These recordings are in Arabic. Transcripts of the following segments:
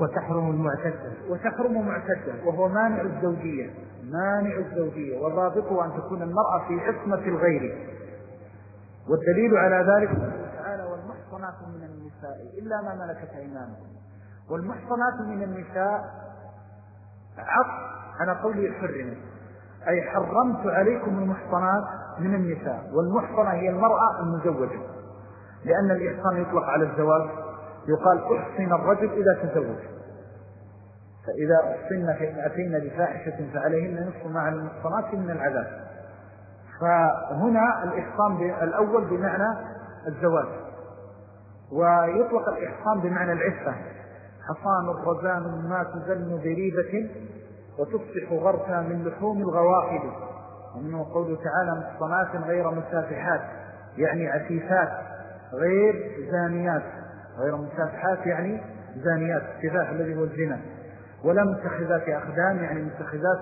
وتحرم المعتدة. وتحرم معتدة، وهو مانع الزوجية. مانع الزوجية وضابطه أن تكون المرأة في عصمة الغير. والدليل على ذلك قوله تعالى: والمحصنات من النساء إلا ما ملكت أيمانكم. والمحصنات من النساء عطف على قوله حرمت، أي حرمت عليكم المحصنات من النساء. والمحصنة هي المرأة المزوجة، لأن الإحصان يطلق على الزواج، يقال أحصن الرجل إذا تزوج، فإذا أحصن فإن أتينا بفاحشة فعليهن نصف ما على المحصنات من العذاب. فهنا الإحصان الأول بمعنى الزواج، ويطلق الإحصان بمعنى العفة. حصان الرزان ما تزن بريبة وتصبح غرفا من لحوم الغواحل. ومنه قوله تعالى: محصنات غير مسافحات، يعني عفيفات غير زانيات. غير مسافحات يعني زانيات، السفاح الذي هو الزنا. ولا متخذات أخدان، يعني متخذات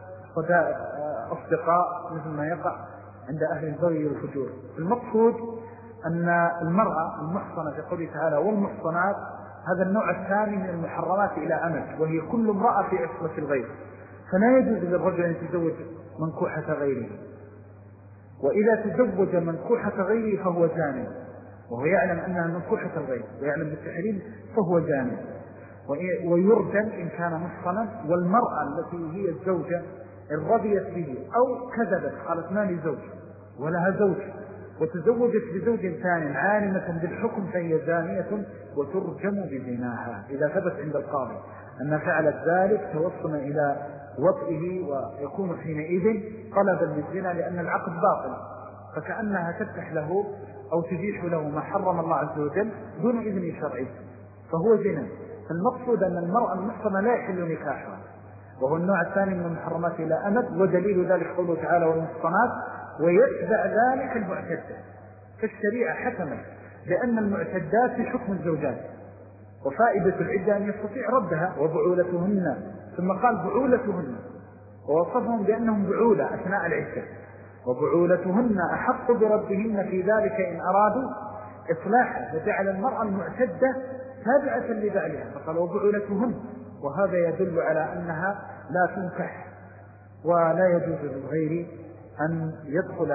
أصدقاء، مثل ما يقع عند أهل البغي والفجور. المقصود أن المرأة المحصنة في قوله تعالى: والمحصنات، هذا النوع الثاني من المحرمات إلى أمد، وهي كل امرأة في عصمة الغير. فلا يجوز للرجل أن يتزوج منكوحة غيره، وإذا تزوج منكوحة غيره فهو زاني، وهو يعلم أنها منكوحة الغير ويعلم بالتحريم، فهو زاني ويرجم إن كان محصنا. والمرأة التي هي الزوجة إن رضيت به أو كذبت قالت ما لي زوج ولها زوج وتزوجت بزوج ثاني عالمة بالحكم، فهي زانية وترجم بزناها إذا ثبت عند القاضي أن فعلت ذلك توصلا إلى وطئه، ويكون حينئذ طلبا للزنا، لأن العقد باطل، فكأنها تفتح له أو تبيح له ما حرم الله عز وجل دون إذن شرعي، فهو زنا. فالمقصود أن المرأة المحصنة لا يحل نكاحها، وهو النوع الثاني من المحرمات إلى أمد. ودليل ذلك قوله تعالى: والمحصنات، ويتبع ذلك المعتدة. فالشريعة حكمت لأن المعتدات في حكم الزوجات، وفائدة العدة أن يستطيع ردها، وبعولتهن، ثم قال بعولتهن ووصفهم بأنهم بعولة أثناء العدة، وبعولتهن أحق بردهن في ذلك إن أرادوا إصلاحا، وجعل المرأة المعتدة تابعة لبعلها فقال: وبعولتهن. وهذا يدل على أنها لا تنكح، ولا يجوز للغير أن يدخل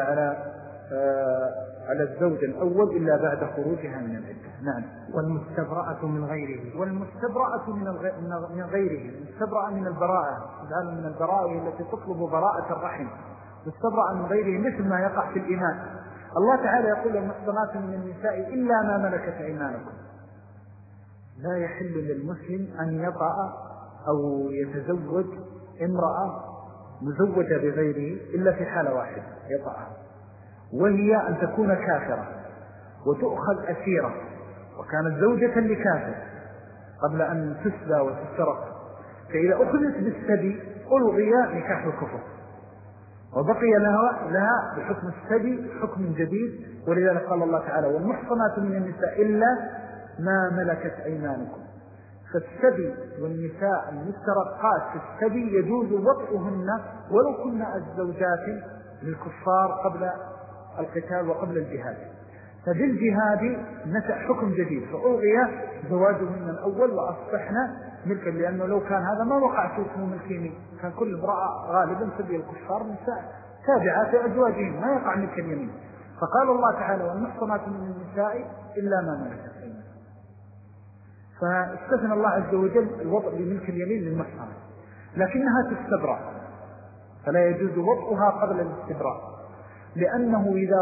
على الزوج الأول إلا بعد خروجها من العدة. نعم. والمستبرأة من غيره. والمستبرأة من غيره، المستبرأة من البراءة، من البراءة التي تطلب براءة الرحم. مستبرأة من غيره مثل ما يقع في الإيمان. الله تعالى يقول: المحصنات من النساء إلا ما ملكت أيمانكم. لا يحل للمسلم أن يطأ أو يتزوج امرأة مزوجة بغيره إلا في حالة واحدة يطأها، وهي أن تكون كافرة وتؤخذ أسيرة، وكانت زوجة لكافر قبل أن تسلى وتسرق، فإذا أخذت بالسبي ألغي نكاح الكفر، وبقي لها بحكم السبي حكم جديد. ولذلك قال الله تعالى: والمحصنات من النساء إلا ما ملكت أيمانكم. فالسبي والنساء المسترقات في السبي يجوز وطئهن ولو كنا الزوجات للكفار قبل القتال وقبل الجهاد. فبالجهاد نشأ حكم جديد، فألغي زواجهن الأول وأصبحنا ملكا، لأنه لو كان هذا ما وقع في اسمه ملكيني، كان كل امرأة غالبا سبي الكفار نساء تابعات أزواجهم، ما يقع ملك اليمين. فقال الله تعالى: والمحصنات من النساء إلا ما ملكت أيمانكم. فاستثنى الله عز وجل الوضع بملك اليمين للمحصنة، لكنها تستبرأ، فلا يجوز وضعها قبل الاستبراء، لأنه إذا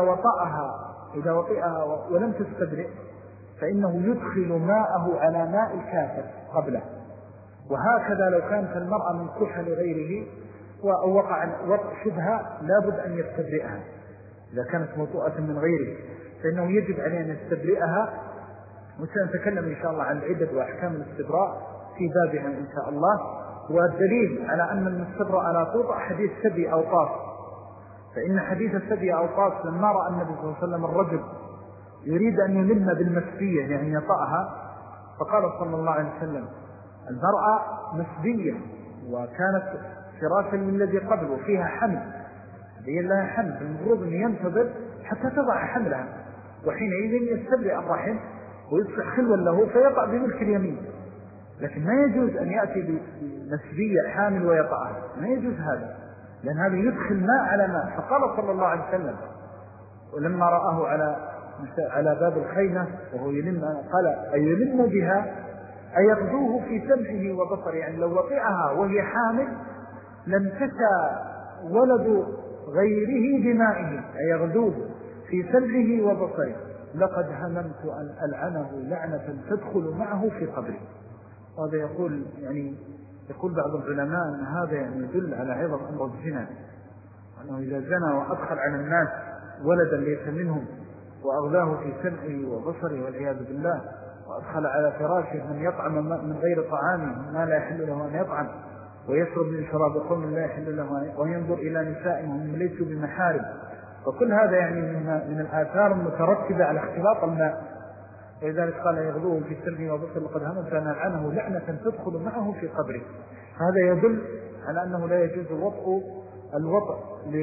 وطئها ولم تستبرئ فإنه يدخل ماءه على ماء الكافر قبله. وهكذا لو كانت المرأة منكوحة لغيره ووقع وضع شبهة لابد أن يستبرئها، إذا كانت موطوءة من غيره فإنه يجب عليه أن يستبرئها. وسنتكلم إن شاء الله عن العدد وأحكام الاستبراء في بابها إن شاء الله. والدليل على أن المستبرأ لا توطأ حديث سبي أوطاس، فإن حديث السبي أوطاس لما رأى النبي صلى الله عليه وسلم الرجل يريد أن يلم بالمسبية يعني يطأها، فقال صلى الله عليه وسلم: المرأة مسبية وكانت فراشا للذي قبل وفيها حمل، بين لها حمل، المفروض أن ينتظر حتى تضع حملها، وحينئذ يستبرئ الرحم ويصبح خلوا له فيقع بملك اليمين. لكن ما يجوز أن يأتي بنسبية حامل ويطأها، ما يجوز هذا، لأن هذا يدخل ماء على ماء. فقال صلى الله عليه وسلم ولما رآه على باب الخيمة وهو يلم، قال أيلم بها أيغدوه في سمعه وبصره، يعني لو وطئها وهي حامل لم تسى ولد غيره بمائه أيغدوه في سمعه وبصره، لقد هممت أن ألعنه لعنة تدخل معه في قبره. هذا يقول بعض العلماء أن هذا يدل على عظم أمر الزنا، أنه إذا زنى وأدخل على الناس ولدا ليس منهم وأغلاه في سمعه وبصره والعياذ بالله، وأدخل على فراشه من يطعم من غير طعامه ما لا يحل له أن يطعم، ويشرب من شراب قوم لا يحل له، وينظر إلى نسائهم وهم ليسوا بمحارم، وكل هذا من الآثار المترتبة على اختلاط الماء. ولذلك قال يغضوه في سمعه وبصره لقد هممت أن ألعنه لعنة تدخل معه في قبره. هذا يدل على أنه لا يجوز الوطء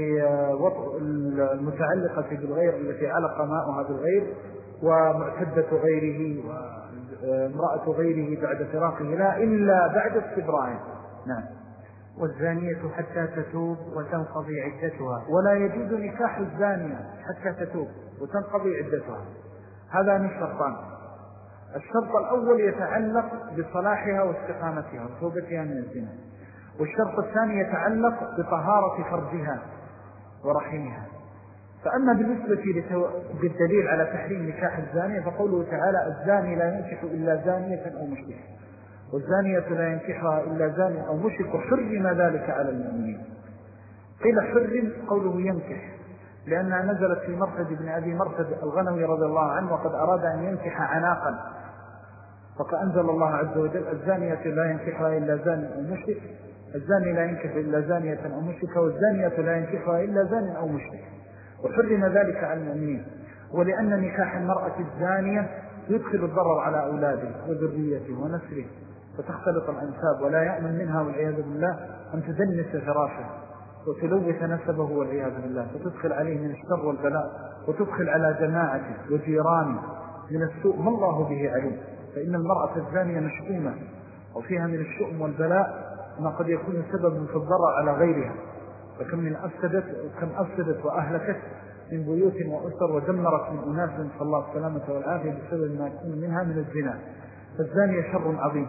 المتعلقة بالغير التي علق ماؤها بالغير، ومعتدة غيره وامرأة غيره بعد فراقه لا إلا بعد استبراء. نعم. والزانية حتى تتوب وتنقضي عدتها، ولا يجوز نكاح الزانية حتى تتوب وتنقضي عدتها. هذا من شرطان. الشرط الأول يتعلق بصلاحها واستقامتها وتوبتها من الزنا، والشرط الثاني يتعلق بطهارة فرجها ورحمها. فأما بالنسبة للدليل على تحريم نكاح الزانية فقوله تعالى الزاني لا ينكح إلا زانية أو مشرك، والزانية لا ينكحها إلا زاني أو مشرك، وحرم ذلك على المؤمنين. قيل حرم قوله ينكح لأنها نزلت في مرثد بن أبي مرثد الغنوي رضي الله عنه، وقد أراد أن ينكح عناقا، فأنزل الله عز وجل الزانية لا ينكحها إلا زاني أو مشرك، الزاني لا ينكح إلا زانية أو مشركة، والزانية لا ينكحها إلا زاني أو مشرك، وحرم ذلك على المؤمنين. ولأن نكاح المرأة الزانية يدخل الضرر على أولاده وذريته ونسله، فتختلط الأنساب، ولا يأمن منها والعياذ بالله أن تدنس فراشه وتلوث نسبه والعياذ بالله، فتدخل عليه من الشر والبلاء، وتدخل على جماعته وجيرانه من السوء ما الله به عليم. فإن المرأة الزانية مشؤومة وفيها من الشؤم والبلاء ما قد يكون سببا في الضرر على غيرها، فكم أفسدت وأهلكت من بيوت وأسر، ودمرت من أناس صلى الله السلامة والعافية بسبب ما يكون منها من الزنا. فالزانية شر عظيم،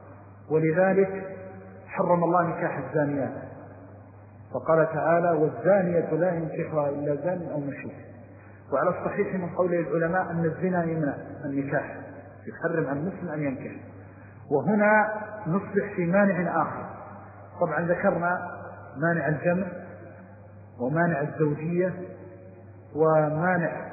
ولذلك حرم الله نكاح الزانيات، فقال تعالى والزانية لا ينكحها إلا زاني أو مشرك. وعلى الصحيح من قول العلماء أن الزنا يمنع النكاح، يحرم عن المسلم أن ينكح. وهنا نصبح في مانع آخر. طبعا ذكرنا مانع الجمع ومانع الزوجية ومانع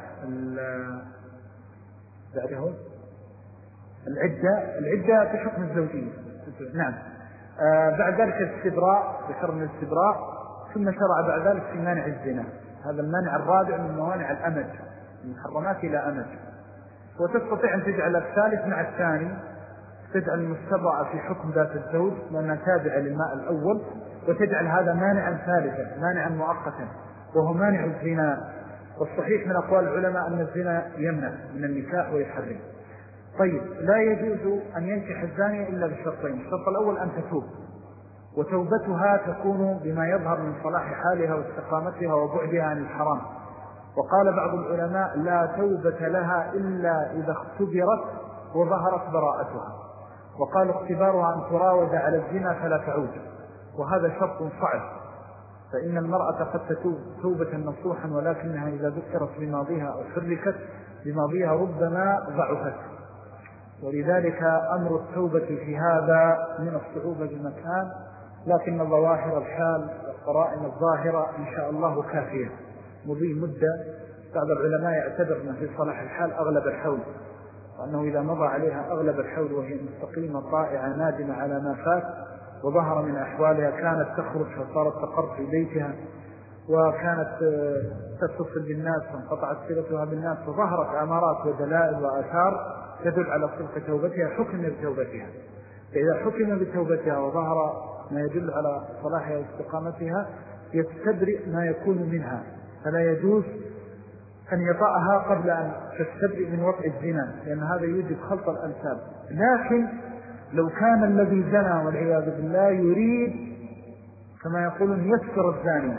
العدة في حكم الزوجية. نعم. بعد ذلك الاستبراء، ذكرنا الاستبراء، ثم شرع بعد ذلك في مانع الزنا. هذا المانع الرابع من موانع الأمد، من محرمات إلى أمد. وتستطيع أن تجعل الثالث مع الثاني، تجعل المستبرأ في حكم ذات الزوج لأنها تابعة للماء الأول، وتجعل هذا مانعا ثالثا، مانعا مؤقتا، وهو مانع الزنا. والصحيح من أقوال العلماء أن الزنا يمنع من النكاح ويحرم. طيب، لا يجوز أن ينكح الزانية إلا بشرطين. الشرط الأول أن تتوب، وتوبتها تكون بما يظهر من صلاح حالها واستقامتها وبعدها عن الحرام. وقال بعض العلماء لا توبة لها إلا إذا اختبرت وظهرت براءتها، وقال اختبارها أن تراود على الزنا فلا تعود، وهذا شرط صعب، فإن المرأة قد تتوب توبة نصوحا، ولكنها إذا ذكرت بماضيها أو حركت بماضيها ربما ضعفت. ولذلك أمر التوبة في هذا من الصعوبة بمكان، لكن ظواهر الحال والقرائن الظاهرة إن شاء الله كافية. مضي مدة بعض العلماء يعتبرنا في صلاح الحال أغلب الحول، وأنه إذا مضى عليها أغلب الحول وهي مستقيمة طائعة نادمة على ما فات، وظهر من أحوالها كانت تخرج فصارت تقر في بيتها، وكانت تتصل بالناس فانقطعت صلتها بالناس، فظهرت أمارات ودلائل وآثار تدل على صدق توبتها، حكم بتوبتها. فإذا حكم بتوبتها وظهر ما يدل على صلاحها واستقامتها يستبرئ ما يكون منها، فلا يجوز أن يطأها قبل أن تستبرئ من وطء الزنا، لأن هذا يوجب خلط الأنساب. لكن لو كان الذي زنى والعياذ بالله يريد كما يقولون يسر الزانية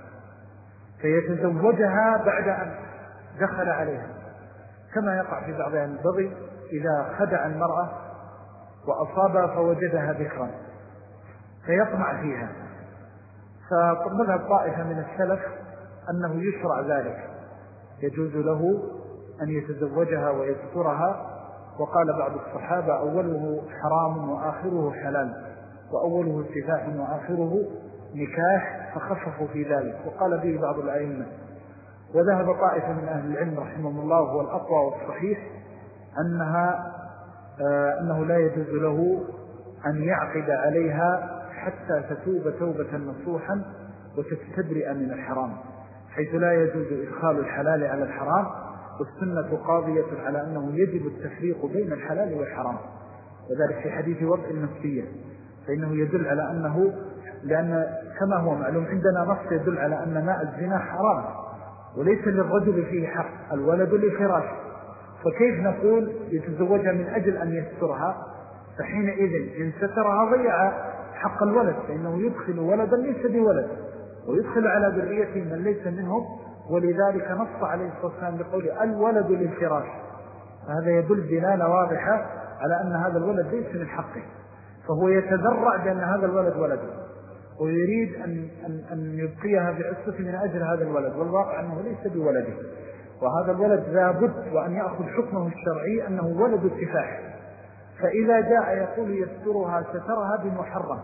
فيتزوجها بعد أن دخل عليها، كما يقع في بعض البغي إذا خدع المرأة وأصابها فوجدها ذكرا فيطمع فيها. فمذهب طائفة من السلف أنه يشرع ذلك، يجوز له أن يتزوجها ويذكرها. وقال بعض الصحابة أوله حرام وآخره حلال، وأوله سفاح وآخره نكاح، فخففوا في ذلك وقال به بعض الأئمة. وذهب طائفة من أهل العلم رحمه الله هو الأقوى والصحيح أنه لا يجوز له أن يعقد عليها حتى تتوب توبة نصوحا وتستبرئ من الحرام، حيث لا يجوز إدخال الحلال على الحرام، والسنة قاضية على أنه يجب التفريق بين الحلال والحرام، وذلك في حديث وضع النفسية، فإنه يدل على أنه لأن كما هو معلوم عندنا نص يدل على أن ماء الزنا حرام وليس للرجل فيه حق، الولد لفراش، فكيف نقول يتزوجها من أجل أن يسترها؟ فحينئذ إن سترها ضيع حق الولد، فإنه يدخل ولدا ليس بولد ويدخل على ذريته من ليس منهم، ولذلك نص عليه الصلاة والسلام بقوله الولد للفراش، فهذا يدل دلالة واضحة على أن هذا الولد ليس من حقه، فهو يتذرع بأن هذا الولد ولده ويريد أن يبقيها بعصته من أجل هذا الولد، والواقع أنه ليس بولده، وهذا الولد لابد وأن يأخذ حكمه الشرعي أنه ولد السفاح. فإذا جاء يقول يسترها سترها بمحرم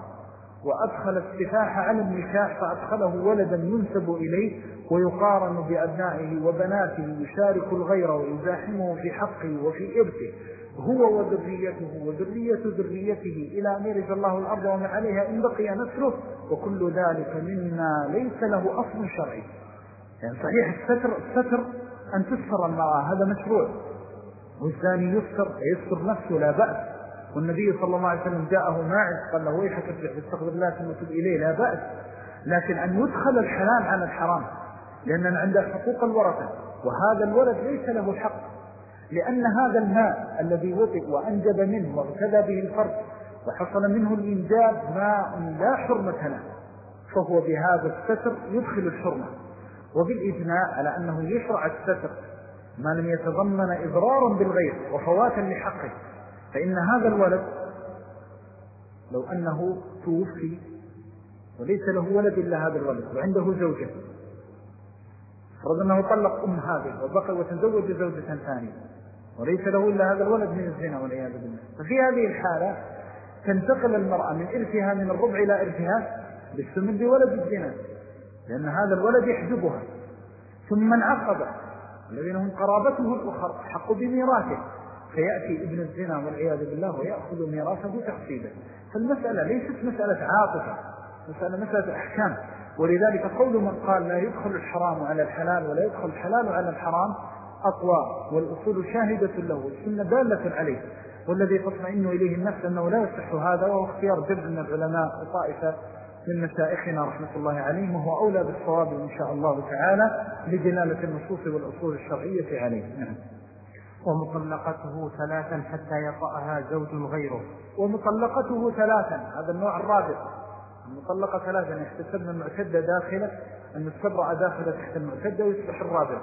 وأدخل السفاح على النكاح فأدخله ولدا ينسب إليه ويقارن بأبنائه وبناته، يشارك الغير ويزاحمه في حقه وفي إرثه هو وذريته وذرية ذريته إلى أن يرث الله الأرض ومن عليها إن بقي نسله، وكل ذلك مما ليس له أصل شرعي. يعني صحيح الستر أن تستر المرأة هذا مشروع، والزاني يستر نفسه لا بأس، والنبي صلى الله عليه وسلم جاءه ماعز قال له ويحك استغفر الله ثم تب إليه لا بأس، لكن أن يدخل الحلال على الحرام، لأننا عندنا حقوق الورثة، وهذا الولد ليس له حق، لأن هذا الماء الذي وطئ وأنجب منه واغتدى به الفرد وحصل منه الإنجاب ماء لا حرمة له، فهو بهذا الستر يدخل الحرمة. وبالإجماع على أنه يشرع الستر ما لم يتضمن إضرارا بالغير وفواتا لحقه، فإن هذا الولد لو أنه توفي وليس له ولد إلا هذا الولد وعنده زوجة، فرض أنه طلق هذه وبقى وتزوج زوجة ثانية وليس له إلا هذا الولد من الزنا والعياذ بالله، ففي هذه الحالة تنتقل المرأة من إرثها من الربع إلى إرثها بالسمن بولد الزنا، لأن هذا الولد يحجبها. ثم انعقد الذين هم قرابته الأخر حق بميراثه، فيأتي ابن الزنا والعياذ بالله ويأخذ ميراثه تقصيدا. فالمسألة ليست مسألة عاطفة، مسألة أحكام. ولذلك قول من قال لا يدخل الحرام على الحلال ولا يدخل الحلال على الحرام أقوى، والأصول شاهدة له والسنة دالة عليه، والذي تطمئن إليه النفس أنه لا يصح هذا، وهو اختيار جمع من العلماء وطائفة من مشائخنا رحمة الله عليهم، وهو أولى بالصواب إن شاء الله تعالى لدلالة النصوص والأصول الشرعية عليه. نعم. ومطلقته 3 حتى يطأها زوج غيره. ومطلقته 3 هذا النوع الرابع، المطلقة 3 يحتسبن المعتدة داخلة، المستبرأ داخلة تحت المعتدة ويصبح الرابع.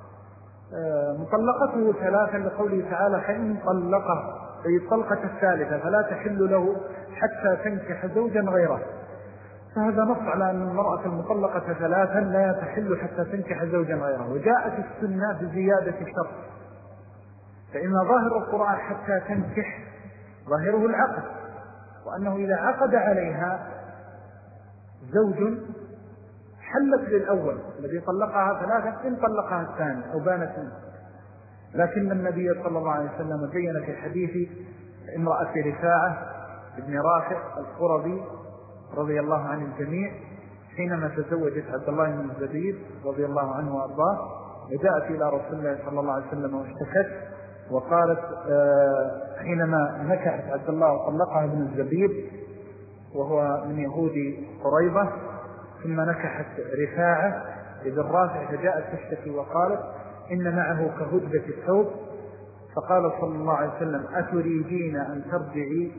مطلقته 3 لقوله تعالى فإن طلقه، أي الطلقة الثالثة فلا تحل له حتى تنكح زوجا غيره، فهذا نص على أن المرأة المطلقة 3 لا تحل حتى تنكح زوجا غيره. وجاءت السنة بزيادة شرط، فإن ظاهر القرآن حتى تنكح ظاهره العقد، وأنه إذا عقد عليها زوج حلت للأول الذي طلقها 3 إن طلقها الثاني أو بانت منه. لكن النبي صلى الله عليه وسلم بين في حديث امرأة رفاعة ابن رافع القرظي رضي الله عن الجميع حينما تزوجت عبد الله بن الزبير رضي الله عنه وأرضاه، وجاءت إلى رسول الله صلى الله عليه وسلم واشتكت وقالت حينما نكحت عبد الله وطلقها ابن الزبير وهو من يهود قريظة، ثم نكحت رفاعة ابن رافع فجاءت تشتكي وقالت إن معه كهدبة الثوب، فقال صلى الله عليه وسلم أتريدين أن ترجعي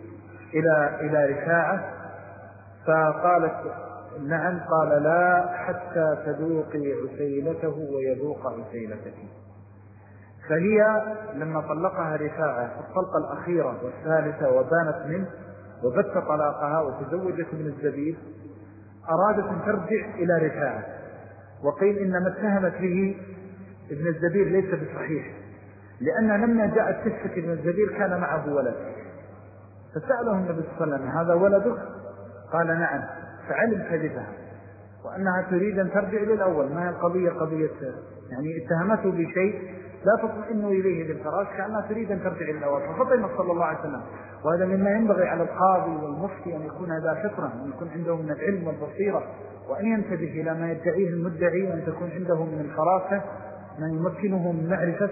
إلى رفاعة، فقالت نعم، قال لا حتى تذوقي عسيلته ويذوق عسيلتك. فهي لما طلقها رفاعة الطلقة الأخيرة والثالثة وبانت منه وبت طلاقها وتزوجت من الزبيب، أرادت أن ترجع إلى رفاعة، وقيل إنما اتهمت به ابن الزبير ليس بصحيح، لأن لما جاءت تشتكي ابن الزبير كان معه ولد، فسأله النبي صلى الله عليه وسلم هذا ولدك؟ قال نعم، فعلم كذبها وأنها تريد أن ترجع للأول، ما هي القضية قضية يعني اتهمته بشيء لا تطمئن إليه بالفراش، كأنها تريد أن ترجع للأول، ففطن صلى الله عليه وسلم. وهذا مما ينبغي على القاضي والمفتي أن يكون هذا فطرة، أن يكون عنده من العلم والبصيرة، وأن ينتبه إلى ما يدعيه المدعي، وأن تكون عنده من الفراسة ما يمكنه من معرفة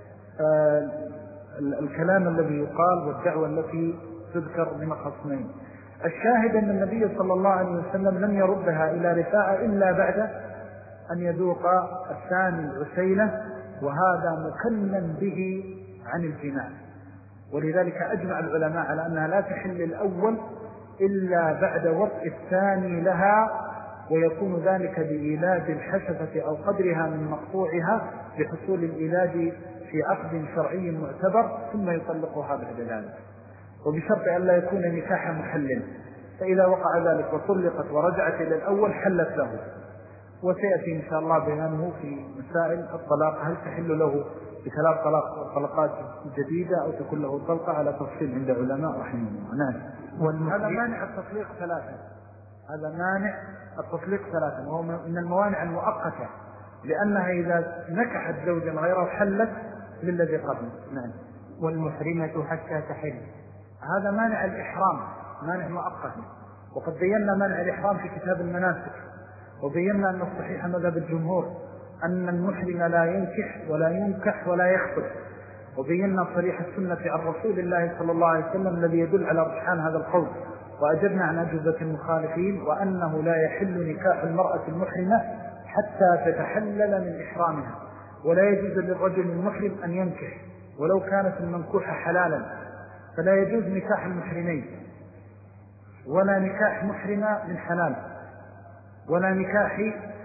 الكلام الذي يقال والدعوة التي تذكر من الخصمين. الشاهد أن النبي صلى الله عليه وسلم لم يردها إلى رفاعة إلا بعد أن يذوق الثاني العسيلة، وهذا مكنن به عن الجماع. ولذلك أجمع العلماء على أنها لا تحل الأول إلا بعد وطء الثاني لها، ويكون ذلك بإيلاد الحشفة أو قدرها من مقطوعها بحصول الإيلاد في عقد شرعي معتبر، ثم يطلقها بعد ذلك، وبشرط أن لا يكون نكاح محل. فإذا وقع ذلك وطلقت ورجعت إلى الأول حلت له، وسيأتي إن شاء الله بيانه في مسائل الطلاق، هل تحل له بثلاث طلقات جديدة أو تكون له طلقة، على تفصيل عند علماء رحمه الله. نعم. هذا مانع التطليق ثلاثة، هذا مانع التطليق ثلاثة، وهو من الموانع المؤقتة، لأنها إذا نكحت زوجا غيره حلت للذي قبل. نعم. والمحرمة حتى تحل، هذا مانع الإحرام، مانع مؤقت، وقد بينا مانع الإحرام في كتاب المناسك، وبينا أن الصحيح مذهب الجمهور أن المحرم لا ينكح ولا ينكح ولا يخطب، وبينا صريح السنة عن رسول الله صلى الله عليه وسلم الذي يدل على رجحان هذا القول، وأجبنا عن أجوبة المخالفين، وأنه لا يحل نكاح المرأة المحرمة حتى تتحلل من إحرامها، ولا يجوز للرجل المحرم أن ينكح ولو كانت المنكوحة حلالا، فلا يجوز نكاح المحرمين، ولا نكاح محرمة من حلال، ولا نكاح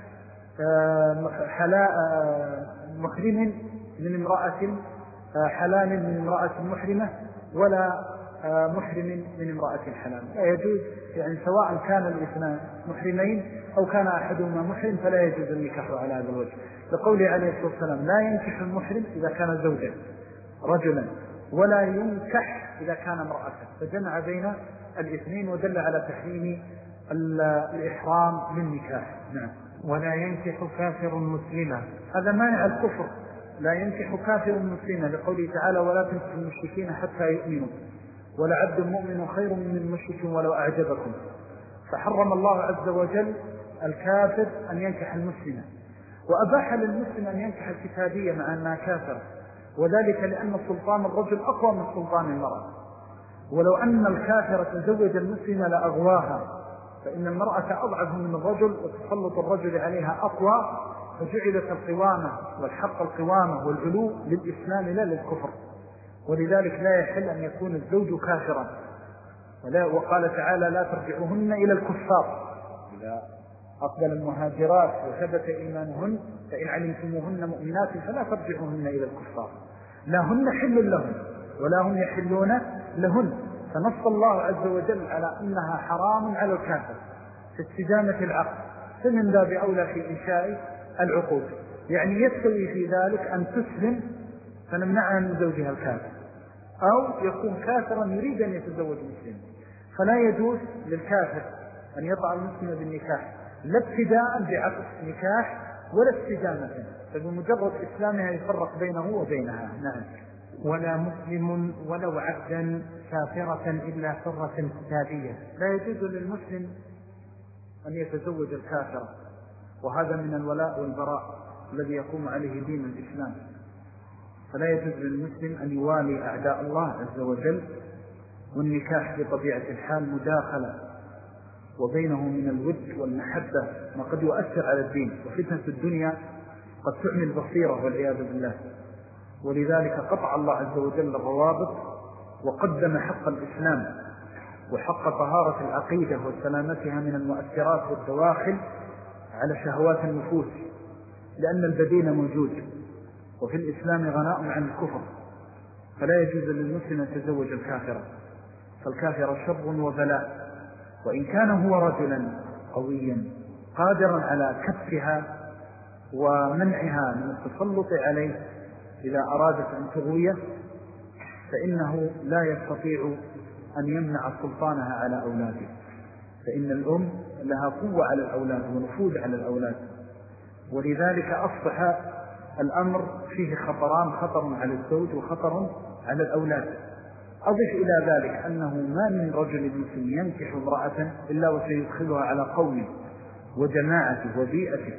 محرم من امرأة حلال من امرأة محرمة، ولا محرم من امرأة حلال، لا يجوز، يعني سواء كان الاثنان محرمين أو كان أحدهما محرم فلا يجوز النكاح على هذا الوجه، لقوله عليه الصلاة والسلام لا ينكح المحرم إذا كان زوجا رجلا، ولا ينكح إذا كان امرأة، فجمع بين الاثنين ودل على تحريم الإحرام للنكاح. نعم. ولا ينكح كافر مسلما، هذا مانع الكفر، لا ينكح كافر مسلما، لقوله تعالى ولا تنكحوا المشركين حتى يؤمنوا ولعبد مؤمن خير من المشرك ولو أعجبكم، فحرم الله عز وجل الكافر أن ينكح المسلم، وأباح للمسلم أن ينكح الكتابية مع أنها كافر، وذلك لأن سلطان الرجل أقوى من سلطان المرأة، ولو أن الكافر تزوج المسلم لأغواها، فإن المرأة أضعف من الرجل وتسلط الرجل عليها أقوى، فجعلت القوامة والحق القوامة والعلو للإسلام لا للكفر، ولذلك لا يحل أن يكون الزوج كافرا. وقال تعالى لا ترجعوهن إلى الكفار، إذا أقبل المهاجرات وثبت إيمانهن فإن علمتموهن مؤمنات فلا ترجعوهن إلى الكفار، لا هن حل لهم ولا هم يحلون لهن، فنص الله عز وجل على أنها حرام على الكافر في استدامة العقد، فمن باب أولى في إنشاء العقود، يعني يستوي في ذلك أن تسلم فنمنعها من زوجها الكافر، أو يكون كافرا يريد أن يتزوج مسلم، فلا يجوز للكافر أن يطع المسلم بالنكاح لا ابتداء بعقد نكاح ولا استدامة، فبمجرد إسلامها يفرق بينه وبينها. نعم. ولا مسلم ولو عبدا كافرة إلا حرة كتابية، لا يجوز للمسلم أن يتزوج الكافرة، وهذا من الولاء والبراء الذي يقوم عليه دين الإسلام، فلا يجوز للمسلم أن يوالي أعداء الله عز وجل، والنكاح بطبيعة الحال مداخلة وبينه من الود والمحبة ما قد يؤثر على الدين، وفتنة الدنيا قد تعمي البصيرة والعياذ بالله، ولذلك قطع الله عز وجل الروابط وقدم حق الإسلام وحق طهارة العقيدة وسلامتها من المؤثرات والدواخل على شهوات النفوس، لأن البديل موجود، وفي الإسلام غناء عن الكفر، فلا يجوز للمسلم أن يتزوج الكافرة، فالكافر شر وبلاء. وإن كان هو رجلا قويا قادرا على كفها ومنعها من التسلط عليه إذا أرادت أن تغويه، فإنه لا يستطيع أن يمنع سلطانها على أولاده، فإن الأم لها قوة على الأولاد ونفوذ على الأولاد. ولذلك أصبح الأمر فيه خطران، خطر على الزوج وخطر على الأولاد. أضف إلى ذلك أنه ما من رجل مسلم ينكح امرأة إلا وسيدخلها على قومه وجماعته وبيئته،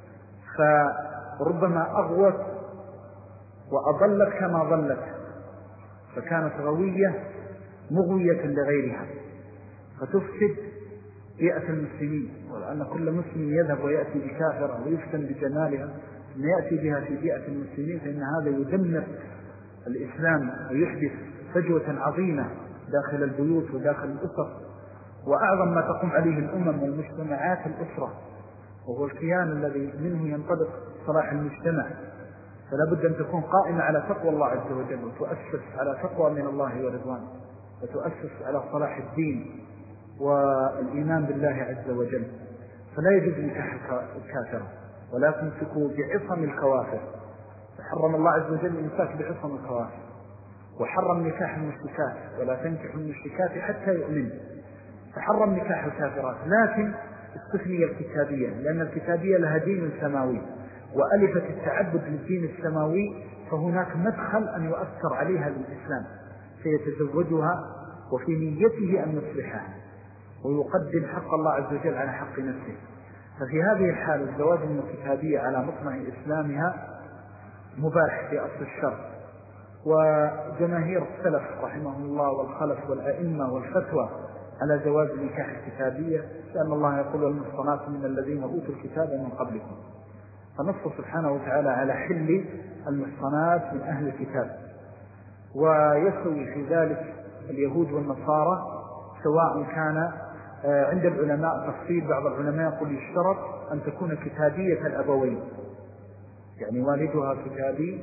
فربما أغوت وأضلت كما ضلت، فكانت غوية مغوية لغيرها فتفسد بيئة المسلمين. ولأن كل مسلم يذهب ويأتي بكافرة ويفتن بجمالها ثم يأتي بها في بيئة المسلمين، فإن هذا يدمر الإسلام ويحدث فجوة عظيمة داخل البيوت وداخل الأسر. وأعظم ما تقوم عليه الأمم والمجتمعات الأسرة، وهو الكيان الذي منه ينطلق صلاح المجتمع، فلا بد أن تكون قائمة على تقوى الله عز وجل، وتؤسس على تقوى من الله ورضوانه، وتؤسس على صلاح الدين والإيمان بالله عز وجل. فلا يجوز نكاح الكافرة، ولا تمسكوا بعصم الكوافر، فحرم الله عز وجل الإمساك بعصم الكوافر، وحرم نكاح المشركات، ولا تنكحوا المشركات حتى يؤمنوا، فحرم نكاح الكافرات. لكن استثني الكتابية، لأن الكتابية لها دين سماوي وألفت التعبد للدين السماوي، فهناك مدخل أن يؤثر عليها بالإسلام فيتزوجها وفي نيته أن يصلحها ويقدم حق الله عز وجل على حق نفسه. ففي هذه الحالة الزواج من الكتابية على مطمع إسلامها مباح في أصل الشرع. وجماهير السلف رحمه الله والخلف والأئمة والفتوى على جواز نكاح الكتابية، لأن الله يقول المحصنات من الذين أوتوا الكتاب من قبلكم، فنص سبحانه وتعالى على حل المحصنات من أهل الكتاب. ويسوي في ذلك اليهود والنصارى، سواء كان عند العلماء تفصيل، بعض العلماء يقول يشترط أن تكون كتابية الأبوين، يعني والدها كتابي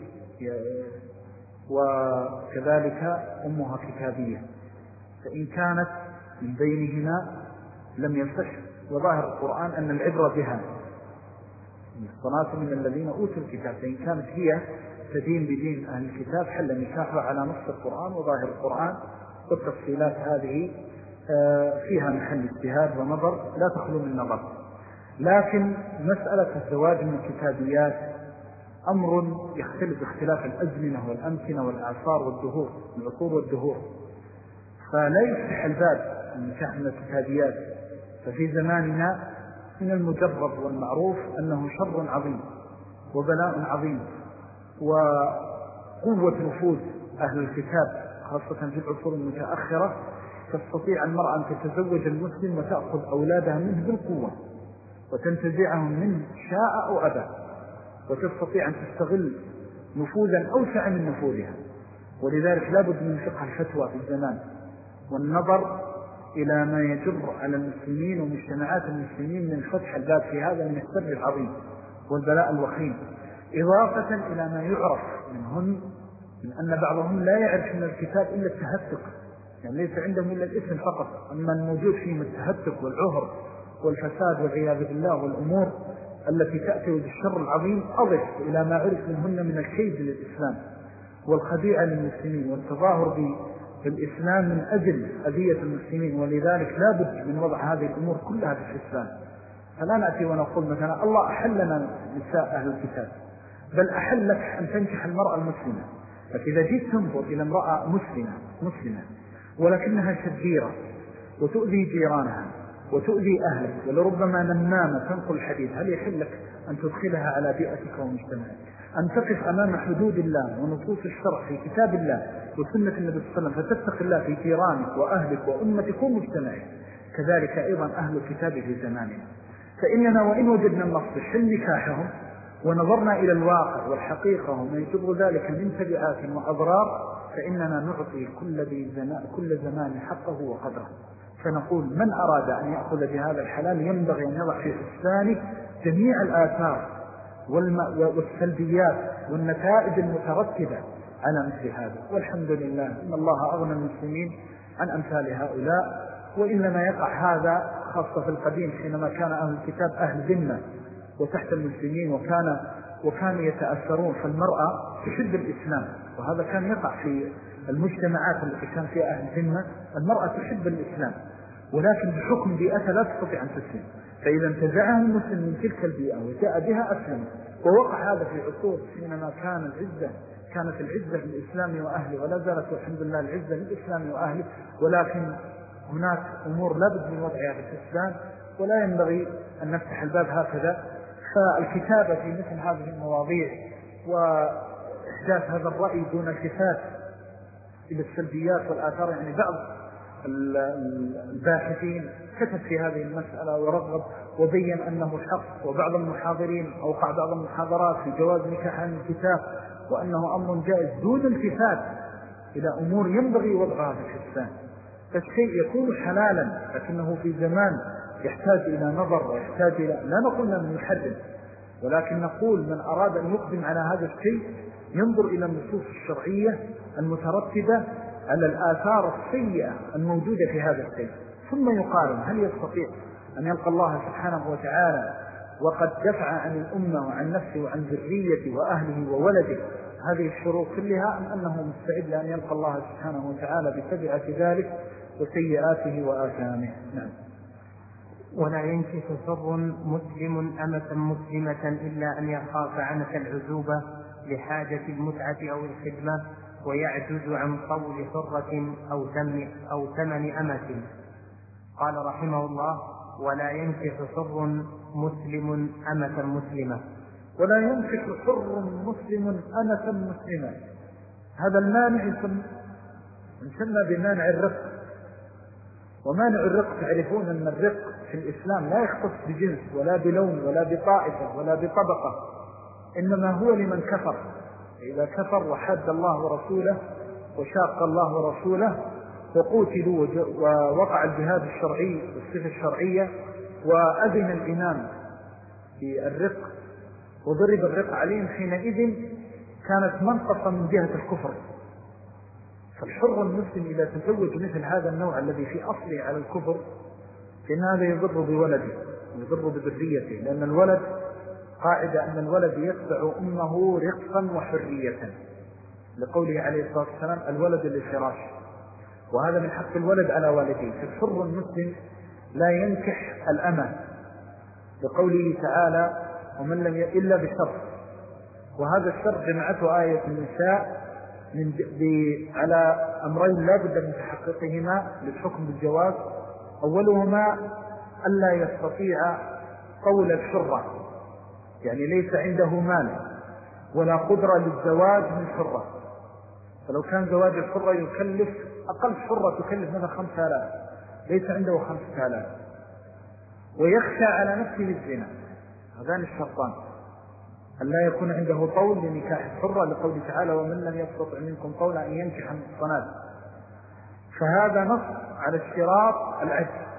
وكذلك أمها كتابية، فإن كانت من بينهما لم يصح. وظاهر القرآن أن العبرة بها المحصنات من الذين أوتوا الكتاب، فإن كانت هي تدين بدين أهل الكتاب حل نكاحها على نص القرآن وظاهر القرآن. والتفصيلات هذه فيها محل اجتهاد ونظر لا تخلو من نظر. لكن مسألة الزواج من الكتابيات أمر يختلف باختلاف الأزمنة والأمكنة والأعصار والدهور، العصور والدهور، فلا يفتح الباب النكاح من الكتابيات. ففي زماننا من المجرب والمعروف أنه شر عظيم وبلاء عظيم، وقوة نفوذ أهل الكتاب خاصة في العصور المتأخرة تستطيع المرأة أن تتزوج المسلم وتأخذ أولادها منه بالقوة وتنتزعهم منه شاء أو أبى، وتستطيع أن تستغل نفوذا أوسع من نفوذها. ولذلك لا بد من فقه الفتوى في الزمان والنظر إلى ما يجر على المسلمين ومجتمعات المسلمين من فتح الباب في هذا من السر العظيم والبلاء الوخيم، إضافة إلى ما يعرف منهن من أن بعضهم لا يعرف من الكتاب إلا التهتك، يعني ليس عندهم إلا الاسم فقط، أما الموجود فيهم التهتك والعهر والفساد والعياذ بالله والأمور التي تأتي بالشر العظيم. أضف إلى ما عرف منهن من الكيد للإسلام والخديعة للمسلمين والتظاهر بالإسلام من أجل أذية المسلمين. ولذلك لا بد من وضع هذه الأمور كلها في الإسلام. فلا نأتي ونقول مثلا الله أحل لنا نساء أهل الكتاب، بل أحل لك أن تنكح المرأة المسلمة. فإذا جيت تنظر إلى امرأة مسلمة ولكنها شريرة وتؤذي جيرانها وتؤذي أهلك ولربما نمامة تنقل الحديث، هل يحل لك أن تدخلها على بيئتك ومجتمعك؟ أن تقف أمام حدود الله ونصوص الشرع في كتاب الله وسنة النبي صلى الله عليه وسلم فتتق الله في جيرانك وأهلك وأمتك ومجتمعك. كذلك أيضا أهل الكتاب في زماننا، فإننا وإن وجدنا النص حل نكاحهم ونظرنا إلى الواقع والحقيقة وما يجب ذلك من تبعات وأضرار، فإننا نعطي كل زمان حقه وقدره. فنقول من أراد أن يأخذ بهذا الحلال ينبغي أن يضع في حسبانه جميع الآثار والسلبيات والنتائج المترتبة على مثل هذا. والحمد لله إن الله أغنى المسلمين عن أمثال هؤلاء. وإنما يقع هذا خاصة في القديم حينما كان أهل الكتاب أهل ذمة وتحت المسلمين وكانوا يتأثرون، فالمرأة تحب الإسلام، وهذا كان يقع في المجتمعات التي كان فيها أهل ذمة. المرأة تحب الإسلام ولكن بحكم بيئتها لا تستطيع أن تسلم، فإذا انتزعها المسلم من تلك البيئة وجاء بها أسلم. ووقع هذا في عصور حينما كانت العزة للإسلام وأهله، ولا زالت الحمد لله العزة للإسلام وأهله، ولكن هناك أمور لا بد من وضعها في الإسلام، ولا ينبغي أن نفتح الباب هكذا. فالكتابة في مثل هذه المواضيع وإحداث هذا الرأي دون التفات إلى السلبيات والآثار، يعني بعض الباحثين كتب في هذه المسألة ورغب وبين أنه حق، وبعض المحاضرين أوقع بعض المحاضرات في جواز نكاح عن الكتاب وأنه أمر جائز دون التفات إلى أمور ينبغي وضعها في الحسان. فالشيء يكون حلالا لكنه في زمان يحتاج إلى نظر ويحتاج إلى، لا نقول من يحدد، ولكن نقول من أراد أن يقدم على هذا الشيء ينظر إلى النصوص الشرعية المترتبة على الآثار السيئة الموجودة في هذا الشيء، ثم يقارن هل يستطيع أن يلقى الله سبحانه وتعالى وقد دفع عن الأمة وعن نفسه وعن ذريته وأهله وولده هذه الشروط كلها، أم أنه مستعد لأن يلقى الله سبحانه وتعالى بتبعة ذلك وسيئاته وآثامه. نعم. ولا ينكح حر مسلم أمة مسلمة إلا أن يخاف عنة العزوبة لحاجة المتعة أو الخدمة، ويعجز عن طول حرة أو ثمن أمة. قال رحمه الله: ولا ينكح حر مسلم أمة مسلمة. ولا ينكح حر مسلم أمة مسلمة، هذا المانع يسمى بمانع الرق. ومانع الرق تعرفون أن الرق في الإسلام لا يختص بجنس ولا بلون ولا بطائفة ولا بطبقة، إنما هو لمن كفر. إذا كفر وحد الله ورسوله وشاق الله ورسوله وقوتلوا ووقع الجهاد الشرعي والصفة الشرعية وأذن الإمام بالرق وضرب الرق عليهم، حينئذ كانت منقصة من جهة الكفر. فالحر المسلم إذا تزوج مثل هذا النوع الذي في أصله على الكفر فإن هذا يضر بولده ويضر بذريته، لأن الولد قاعدة أن الولد يتبع أمه رقا وحرية، لقوله عليه الصلاة والسلام: الولد للفراش، وهذا من حق الولد على والديه. فالحر المسلم لا ينكح الأمة، لقوله تعالى: ومن لم إلا بشرط. وهذا الشرط جمعته آية النساء على أمرين لا بد من تحققهما للحكم بالجواز. أولهما ألا يستطيع طول الحرة، يعني ليس عنده مال ولا قدرة للزواج من حرة، فلو كان زواج الحرة يكلف أقل حرة تكلف مثلا 5,000، ليس عنده 5,000، ويخشى على نفسه الزنا. هذان الشرطان: أن لا يكون عنده طول لنكاح الحرة، لقوله تعالى: ومن لم يستطع منكم طولا أن ينكح المحصنات. فهذا نص على اشتراط العجز.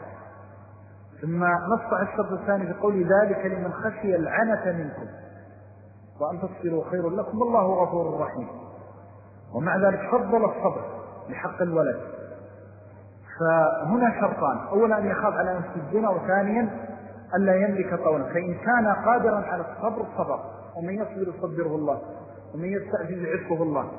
ثم نص على الشرط الثاني بقول: ذلك لمن خشي العنة منكم وأن تصبروا خير لكم والله غفور رحيم. ومع ذلك فضل الصبر لحق الولد. فهنا شرطان: أولا أن يخاف على نفسه الزنا، وثانيا ألا يملك طولا، فإن كان قادرا على الصبر صبر، ومن يصبر يصبره الله، ومن يستعجل يعفه الله.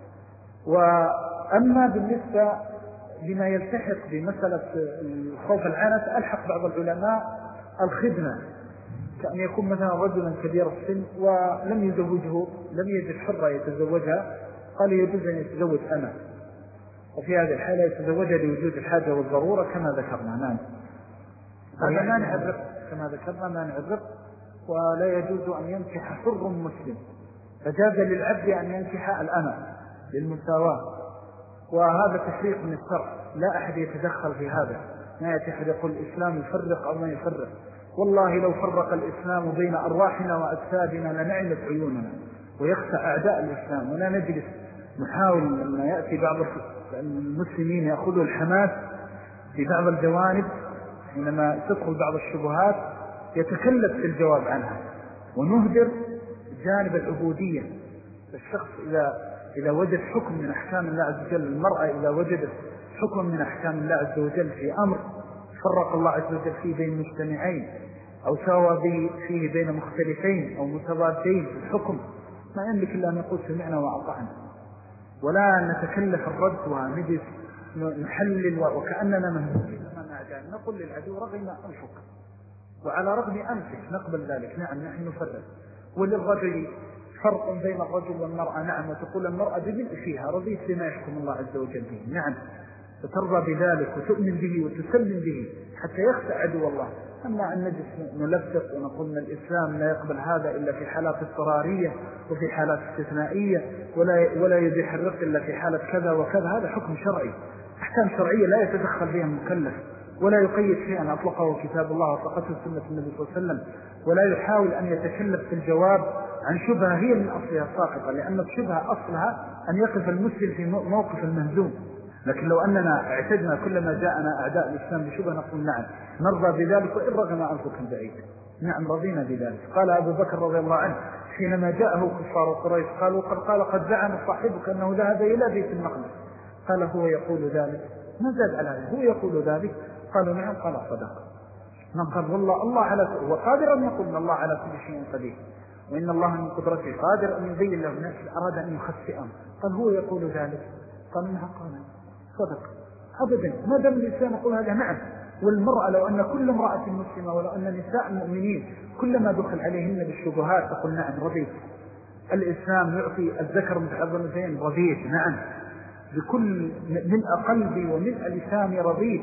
وأما بالنسبة لما يلتحق بمسألة خوف العنة، ألحق بعض العلماء الخدمة، كأن يكون مثلا رجلا كبير السن ولم يزوجه، لم يجد حرة يتزوجها، قال يجوز أن يتزوج أمة، وفي هذه الحالة يتزوجها لوجود الحاجة والضرورة كما ذكرنا. نعم. هذا مانع الرق كما ذكرنا، مانع الرق. ولا يجوز أن ينكح حر مسلم، فجاز للعبد أن ينكح الأمة للمساواة، وهذا تحريق من الشرع، لا أحد يتدخل في هذا. ما يأتي أحد يقول الإسلام يفرق أو ما يفرق، والله لو فرق الإسلام بين أرواحنا وأجسادنا لنعمت عيوننا. ويخشى أعداء الإسلام، ولا نجلس نحاول لما يأتي بعض المسلمين يأخذوا الحماس في بعض الجوانب حينما تدخل بعض الشبهات يتكلف في الجواب عنها، ونهدر جانب العبودية. الشخص إذا وجد حكم من أحكام الله عز وجل، المرأة إذا وجدت حكم من أحكام الله عز وجل في أمر فرق الله عز وجل فيه بين مجتمعين أو ساوى فيه بين مختلفين أو متضادين في الحكم، ما يملك إلا أن نقول سمعنا وأطعنا، ولا نتكلف الرد ونجلس نحلل وكأننا منهوكين أمام أعدائنا. نقول للعدو رغم أنفك وعلى رغم أنفك نقبل ذلك، نعم نحن نفرد. وللرجل فرق بين الرجل والمرأة، نعم، وتقول المرأة بملء فيها رضيت بما يحكم الله عز وجل به، نعم، فترضى بذلك وتؤمن به وتسلم به حتى يخشى عدو الله. أما أن نجلس نلفق ونقول أن الإسلام لا يقبل هذا إلا في حالات اضطرارية وفي حالات استثنائية، ولا يبيح الرق إلا في حالة كذا وكذا، هذا حكم شرعي، أحكام شرعية لا يتدخل فيها المكلف، ولا يقيد شيئا أطلقه كتاب الله وطلقته سنة النبي صلى الله عليه وسلم، ولا يحاول أن يتكلف في الجواب عن شبهة هي من أصلها ساقطة، لأن الشبهة أصلها أن يقف المسلم في موقف المهزوم. لكن لو أننا اعتدنا كلما جاءنا أعداء الإسلام بشبهة نقول نعم نرضى بذلك وإن رغم أنفك البعيد، نعم رضينا بذلك. قال أبو بكر رضي الله عنه حينما جاءه كفار قريش قالوا قد زعم صاحبك أنه ذهب إلى بيت المقدس، قال هو يقول ذلك، ما زاد على ذلك، هو يقول ذلك، قالوا نعم، قال صدق. من قال والله الله على كل، وقادر أن يقول أن الله على كل شيء قدير، وإن الله من قدرته قادر أن يبين له الناس أراد أن يخسئهم، قال هو يقول ذلك، قال نعم، قال صدق. أبدا ما دام الإسلام يقول هذا نعم. والمرأة لو أن كل امرأة مسلمة ولو أن نساء المؤمنين كلما دخل عليهن بالشبهات تقول نعم رضيت. الإسلام يعطي الذكر مثل الأنثيين، رضيت، نعم، بكل ملء قلبي وملء لساني رضيت.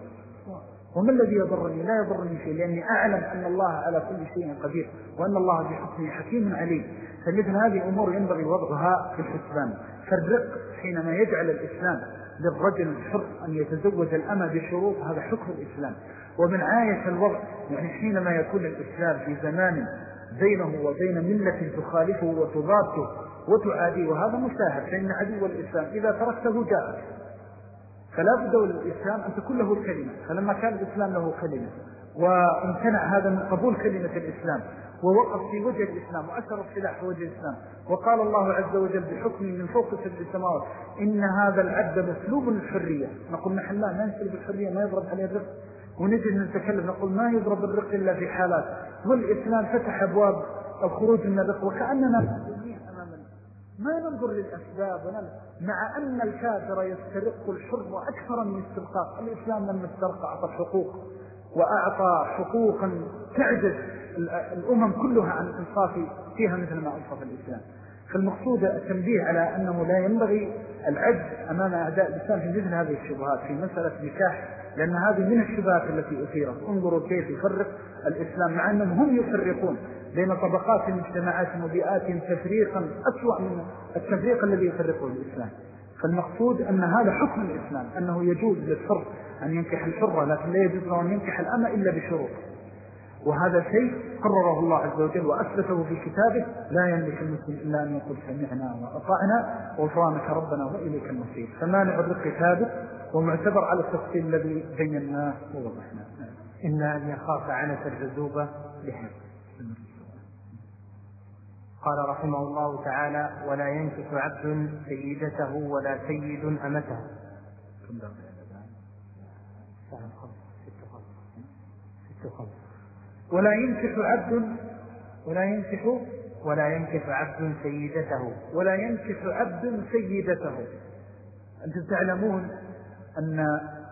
وما الذي يضرني؟ لا يضرني شيء، لأني أعلم أن الله على كل شيء قدير وأن الله بحكمه حكيم عليم. فمثل هذه أمور ينبغي وضعها في الحسبان. فالرق حينما يجعل الإسلام للرجل الحر أن يتزوج الأمة بشروط، هذا حكم الإسلام. ومن آية الوضع يعني حينما يكون الإسلام في زمان بينه وبين ملة تخالفه وتضاده وتعاديه، وهذا مشاهد، فإن عدو الإسلام إذا تركته جاءك، فلا بد للإسلام أن تكون له الكلمة. فلما كان الإسلام له كلمة وامتنع هذا من قبول كلمة الإسلام ووقف في وجه الإسلام وأثر السلاح في وجه الإسلام، وقال الله عز وجل بحكم من فوق 7 سماوات إن هذا العبد مسلوب الحرية، نقول نحن لا نسلب الحرية، ما يضرب عليه الرق، ونجد نتكلم نقول ما يضرب الرق إلا في حالات. والإسلام فتح أبواب الخروج من الرق، وكأننا أمام ما ننظر للأسباب مع أن الكافر يسترق الحر أكثر من استرقاق. الإسلام لما استرق أعطى حقوق، وأعطى حقوقا تعجز الأمم كلها عن الإنصاف فيها مثل ما أنصف الإسلام. فالمقصود التنبيه على أنه لا ينبغي العجز أمام أعداء الإسلام في مثل هذه الشبهات في مسألة نكاح، لأن هذه من الشبهات التي أثيرت. انظروا كيف يفرق الإسلام، مع أنهم هم يفرقون بين طبقات المجتمعات وبيئاتهم تفريقا أسوأ من التفريق الذي يفرقه الإسلام. فالمقصود أن هذا حكم الإسلام، أنه يجوز للحر أن ينكح الحرة، لكن لا يجوز له أن ينكح الأمة إلا بشروط. وهذا شيء قرره الله عز وجل وأثبته في كتابه، لا يملك المسلم إلا أن يقول سمعنا وأطعنا وغفرانك ربنا وإليك المصير. فمانع الرق ثابت ومعتبر على التفصيل الذي بيناه ووضحناه. إما أن يخاف عنة العزوبة لحد. قال رحمه الله تعالى: ولا ينكح عبد سيدته ولا سيد أمته. ولا ينكح عبد سيدته. أنتم تعلمون أن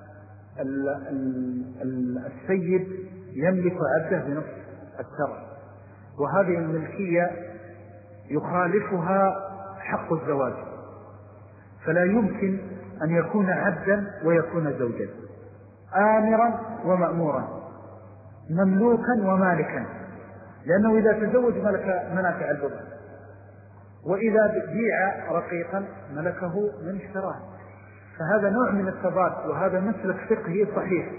السيد يملك عبده بنص الشرع، وهذه الملكية يخالفها حق الزواج، فلا يمكن أن يكون عبدا ويكون زوجا، آمرا ومأمورا، مملوكا ومالكا، لأنه إذا تزوج ملك منافع البضع، وإذا بيع رقيقا ملكه من اشتراه. فهذا نوع من التضاد، وهذا مسلك فقهي صحيح،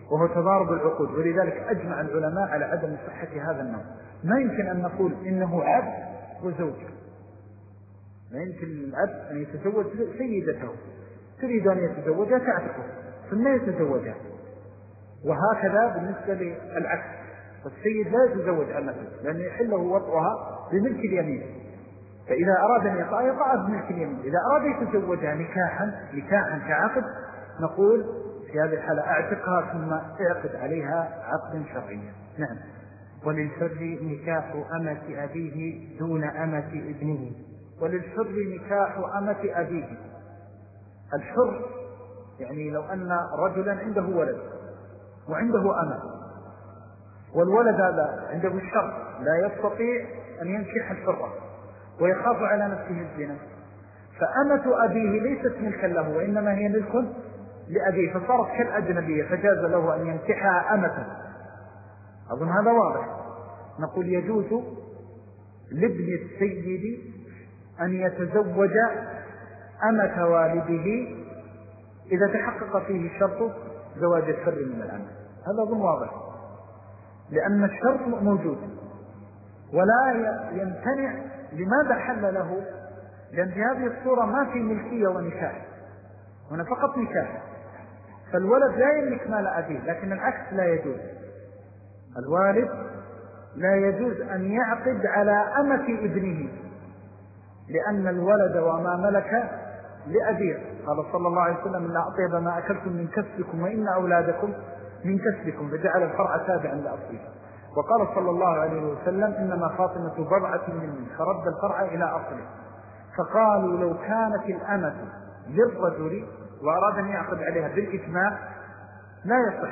وهو تضارب العقود، ولذلك أجمع العلماء على عدم صحة هذا النوع. ما يمكن أن نقول إنه عبد وزوج، لا يمكن العبد أن يتزوج سيدته، تريد أن يتزوجها تعتقه ثم يتزوجها، وهكذا بالنسبة للعكس، والسيد لا يتزوج أمته لأنه يحله وطئها بملك اليمين، فإذا أراد أن يقع بملك اليمين. إذا أراد يتزوجها نكاحا كعقد، نقول في هذه الحالة أعتقها ثم اعقد عليها عقدا شرعيا. نعم. وللحر نكاح أمة أبيه دون أمة ابنه. وللحر نكاح أمة أبيه. الحر يعني لو أن رجلا عنده ولد وعنده أمة، والولد هذا عنده الشرط لا يستطيع أن ينكح الحرة ويخاف على نفسه الزنا، فأمة أبيه ليست ملكا له وإنما هي ملك لأبيه، فصارت كالأجنبية، فجاز له أن ينكحها أمة. أظن هذا واضح. نقول يجوز لابن السيد أن يتزوج أمة والده إذا تحقق فيه شرط زواج الحر من الأمة. هذا أظن واضح، لأن الشرط موجود ولا يمتنع. لماذا حل له؟ لأن في هذه الصورة ما في ملكية ونكاح، هنا فقط نكاح، فالولد لا يملك مال أبيه، لكن العكس لا يجوز. الوالد لا يجوز أن يعقد على أمة ابنه، لأن الولد وما ملك لأبيه. قال صلى الله عليه وسلم: إن أطيب ما أكلتم من كسبكم وإن أولادكم من كسبكم، فجعل الفرع تابعا لأصله. وقال صلى الله عليه وسلم: إنما فاطمة بضعة مني، فرد الفرع إلى أصله. فقالوا لو كانت الأمة للرجل وأراد أن يعقد عليها بالإجماع لا يصح.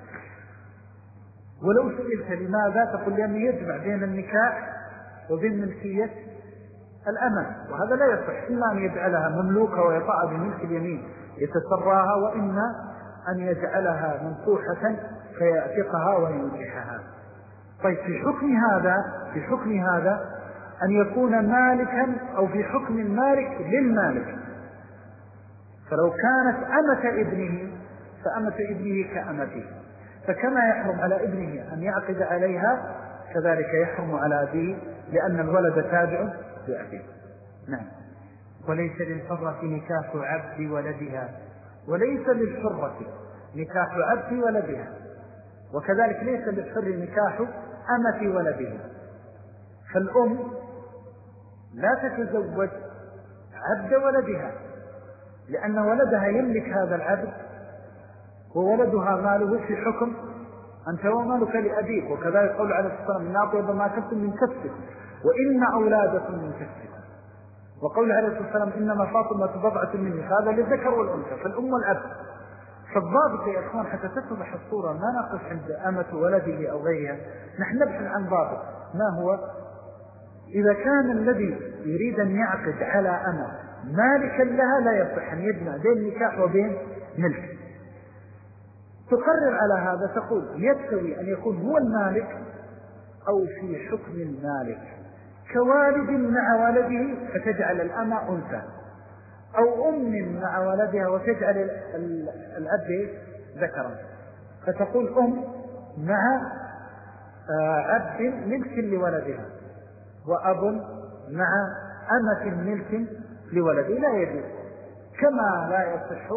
ولو سئلت لماذا تقول لأنه يجمع بين النكاح وبين ملكية الأمة، وهذا لا يصح. إما أن يجعلها مملوكة ويطأ بملك اليمين يتسراها، وإما أن يجعلها منصوحة فيعتقها وينكحها. طيب في حكم هذا أن يكون مالكا، أو في حكم المالك للمالك. فلو كانت أمة ابنه فأمة ابنه كأمته، فكما يحرم على ابنه أن يعقد عليها كذلك يحرم على أبيه، لأن الولد تابع لأبيه. نعم. وليس للحرة نكاح عبد ولدها. وليس للحرة نكاح عبد ولدها، وكذلك ليس للحر نكاح أمة ولدها. فالأم لا تتزوج عبد ولدها، لأن ولدها يملك هذا العبد وولدها ماله في حكم أنت ومالك لأبيك. وكذلك قول عليه الصلاة والسلام: إن أطيب ما كسبتم من كسبكم وإن أولادكم من كسبكم. وقول عليه الصلاة والسلام: إنما فاطمة بضعة مني، هذا للذكر والأنثى، فالأم والأب. فالضابط يا إخوان حتى تتضح الصورة، ما نقف عند أمة ولده أو غيرها، نحن نبحث عن ضابط. ما هو؟ إذا كان الذي يريد أن يعقد على أمة مالكا لها لا يصح أن يجمع بين نكاح وبين ملك. تقرر على هذا تقول: يستوي أن يكون هو المالك أو في حكم المالك، كوالد مع ولده فتجعل الأمة أنثى، أو أم مع ولدها وتجعل الأب ذكرا، فتقول أم مع عبد ملك لولدها، وأب مع أمة ملك لولده. لا يجوز. كما لا يصح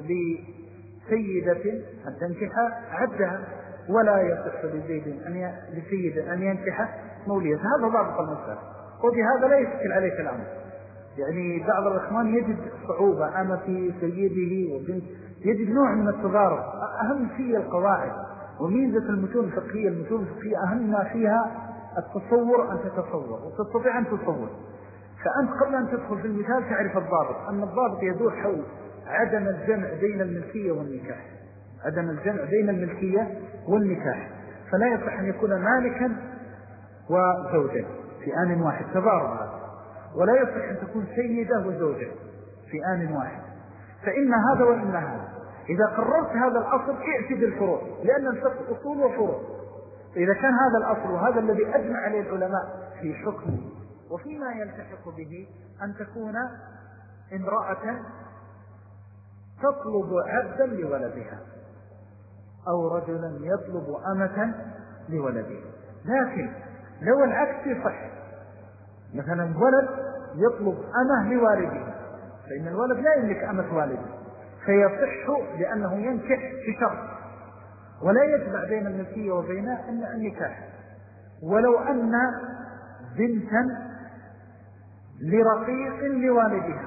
لسيدة أن تنكح عبدها، ولا يصح لسيد أن ينكح مولية. هذا ضابط المسألة، وبهذا لا يشكل عليك الأمر. يعني بعض الإخوان يجد صعوبة أمة سيده وبنت، يجد نوع من التضارب. أهم شيء القواعد وميزة المتون الفقهية. المتون الفقهية أهم ما فيها التصور، أن تتصور وتستطيع أن تصور. فأنت قبل أن تدخل في المثال تعرف الضابط، أن الضابط يدور حول عدم الجمع بين الملكية والنكاح، عدم الجمع بين الملكية والنكاح. فلا يصح أن يكون مالكا وزوجا في آن واحد، تضارب هذا. ولا يصح أن تكون سيدة وزوجة في آن واحد، فإن هذا وإن هذا. إذا قررت هذا الأصل اعتد الفروع، لأن الفقه أصول وفروع. إذا كان هذا الأصل وهذا الذي أجمع عليه العلماء في حكمه وفيما يلتحق به، أن تكون امرأة تطلب عبدا لولدها، أو رجلا يطلب أمة لولده. لكن لو العكس يصح، مثلا ولد يطلب أمة لوالده، فإن الولد لا يملك أمة والده، فيصح لأنه ينكح بشرط، ولا يجمع بين الملكية وبين النكاح. ولو أن بنتا لرقيق لوالدها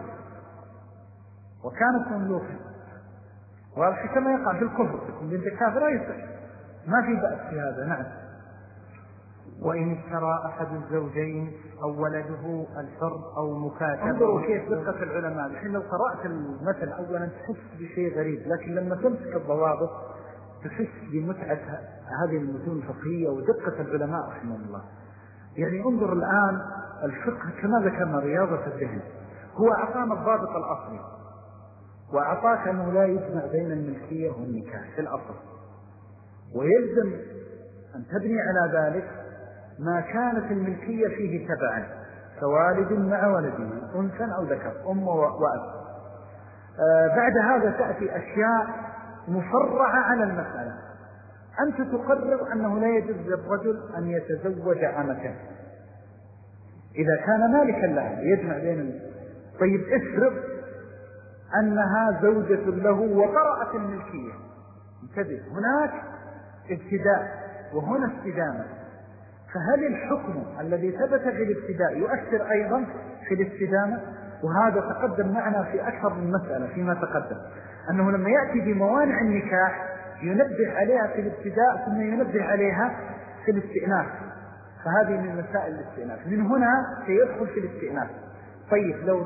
وكانت مملوكة، وهذا كما يقع في الكفر، بنت كافر لا يصح، ما في بأس في هذا. نعم. وإن اشترى أحد الزوجين أو ولده الحر أو مكاتب. انظروا كيف دقة العلماء. الحين لو قرأت المثل أولا تحس بشيء غريب، لكن لما تمسك الضوابط تحس بمتعة هذه المتون الفقهية ودقة العلماء رحمه الله. يعني انظر الآن الفقه كما ذكرنا رياضة الذهن، هو أعطانا الضابط الأصلي وأعطاك أنه لا يجمع بين الملكية والنكاح في الأصل، ويلزم أن تبني على ذلك ما كانت الملكية فيه تبعا، كوالد مع ولده أنثى أو ذكر، أم وأب. بعد هذا تأتي أشياء مفرعة على المسألة. أنت تقرر أنه لا يجوز للرجل أن يتزوج أمة إذا كان مالكا لها يجمع بين. طيب افرض أنها زوجة له وقرأت الملكية، انتبه، هناك ابتداء وهنا استدامة، فهل الحكم الذي ثبت في الابتداء يؤثر أيضا في الاستدامة؟ وهذا تقدم معنا في أكثر من مسألة فيما تقدم، أنه لما يأتي بموانع النكاح ينبه عليها في الابتداء ثم ينبه عليها في الاستئناف، فهذه من مسائل الاستئناف، من هنا سيدخل في الاستئناف. طيب لو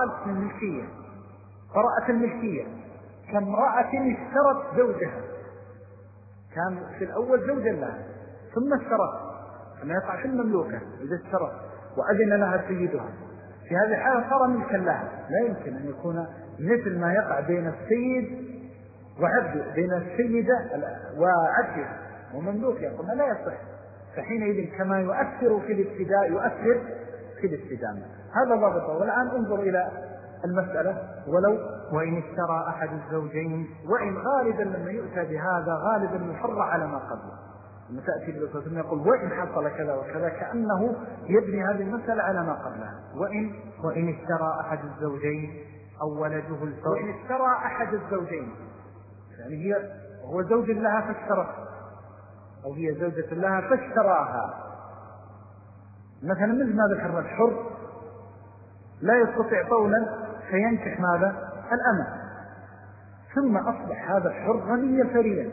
قرأت الملكية كامرأة اشترت زوجها، كان في الأول زوجا لها ثم اشترت، كما يقع في المملوكة إذا اشترت وأذن لها سيدها، في هذه الحالة صار ملكا لها. لا يمكن أن يكون مثل ما يقع بين السيد وعبده، بين السيدة وعبده ومملوك، يقول لا يصح. فحينئذ كما يؤثر في الابتداء يؤثر في الاستدامة. هذا ضابطه. والآن انظر إلى المسألة. وإن اشترى أحد الزوجين، وإن غالبا لما يؤتى بهذا غالبا يفرع على ما قبله. لما تأتي بالرسول يقول وإن حصل كذا وكذا، كأنه يبني هذه المسألة على ما قبلها. وإن اشترى أحد الزوجين أو ولده الحر. وإن اشترى أحد الزوجين يعني هو زوج لها فاشترى، أو هي زوجة لها فاشتراها. مثلا مثل ما ذكرنا الحر لا يستطيع طولا فينكح ماذا؟ الأمة، ثم أصبح هذا الحر غنيا ثريا،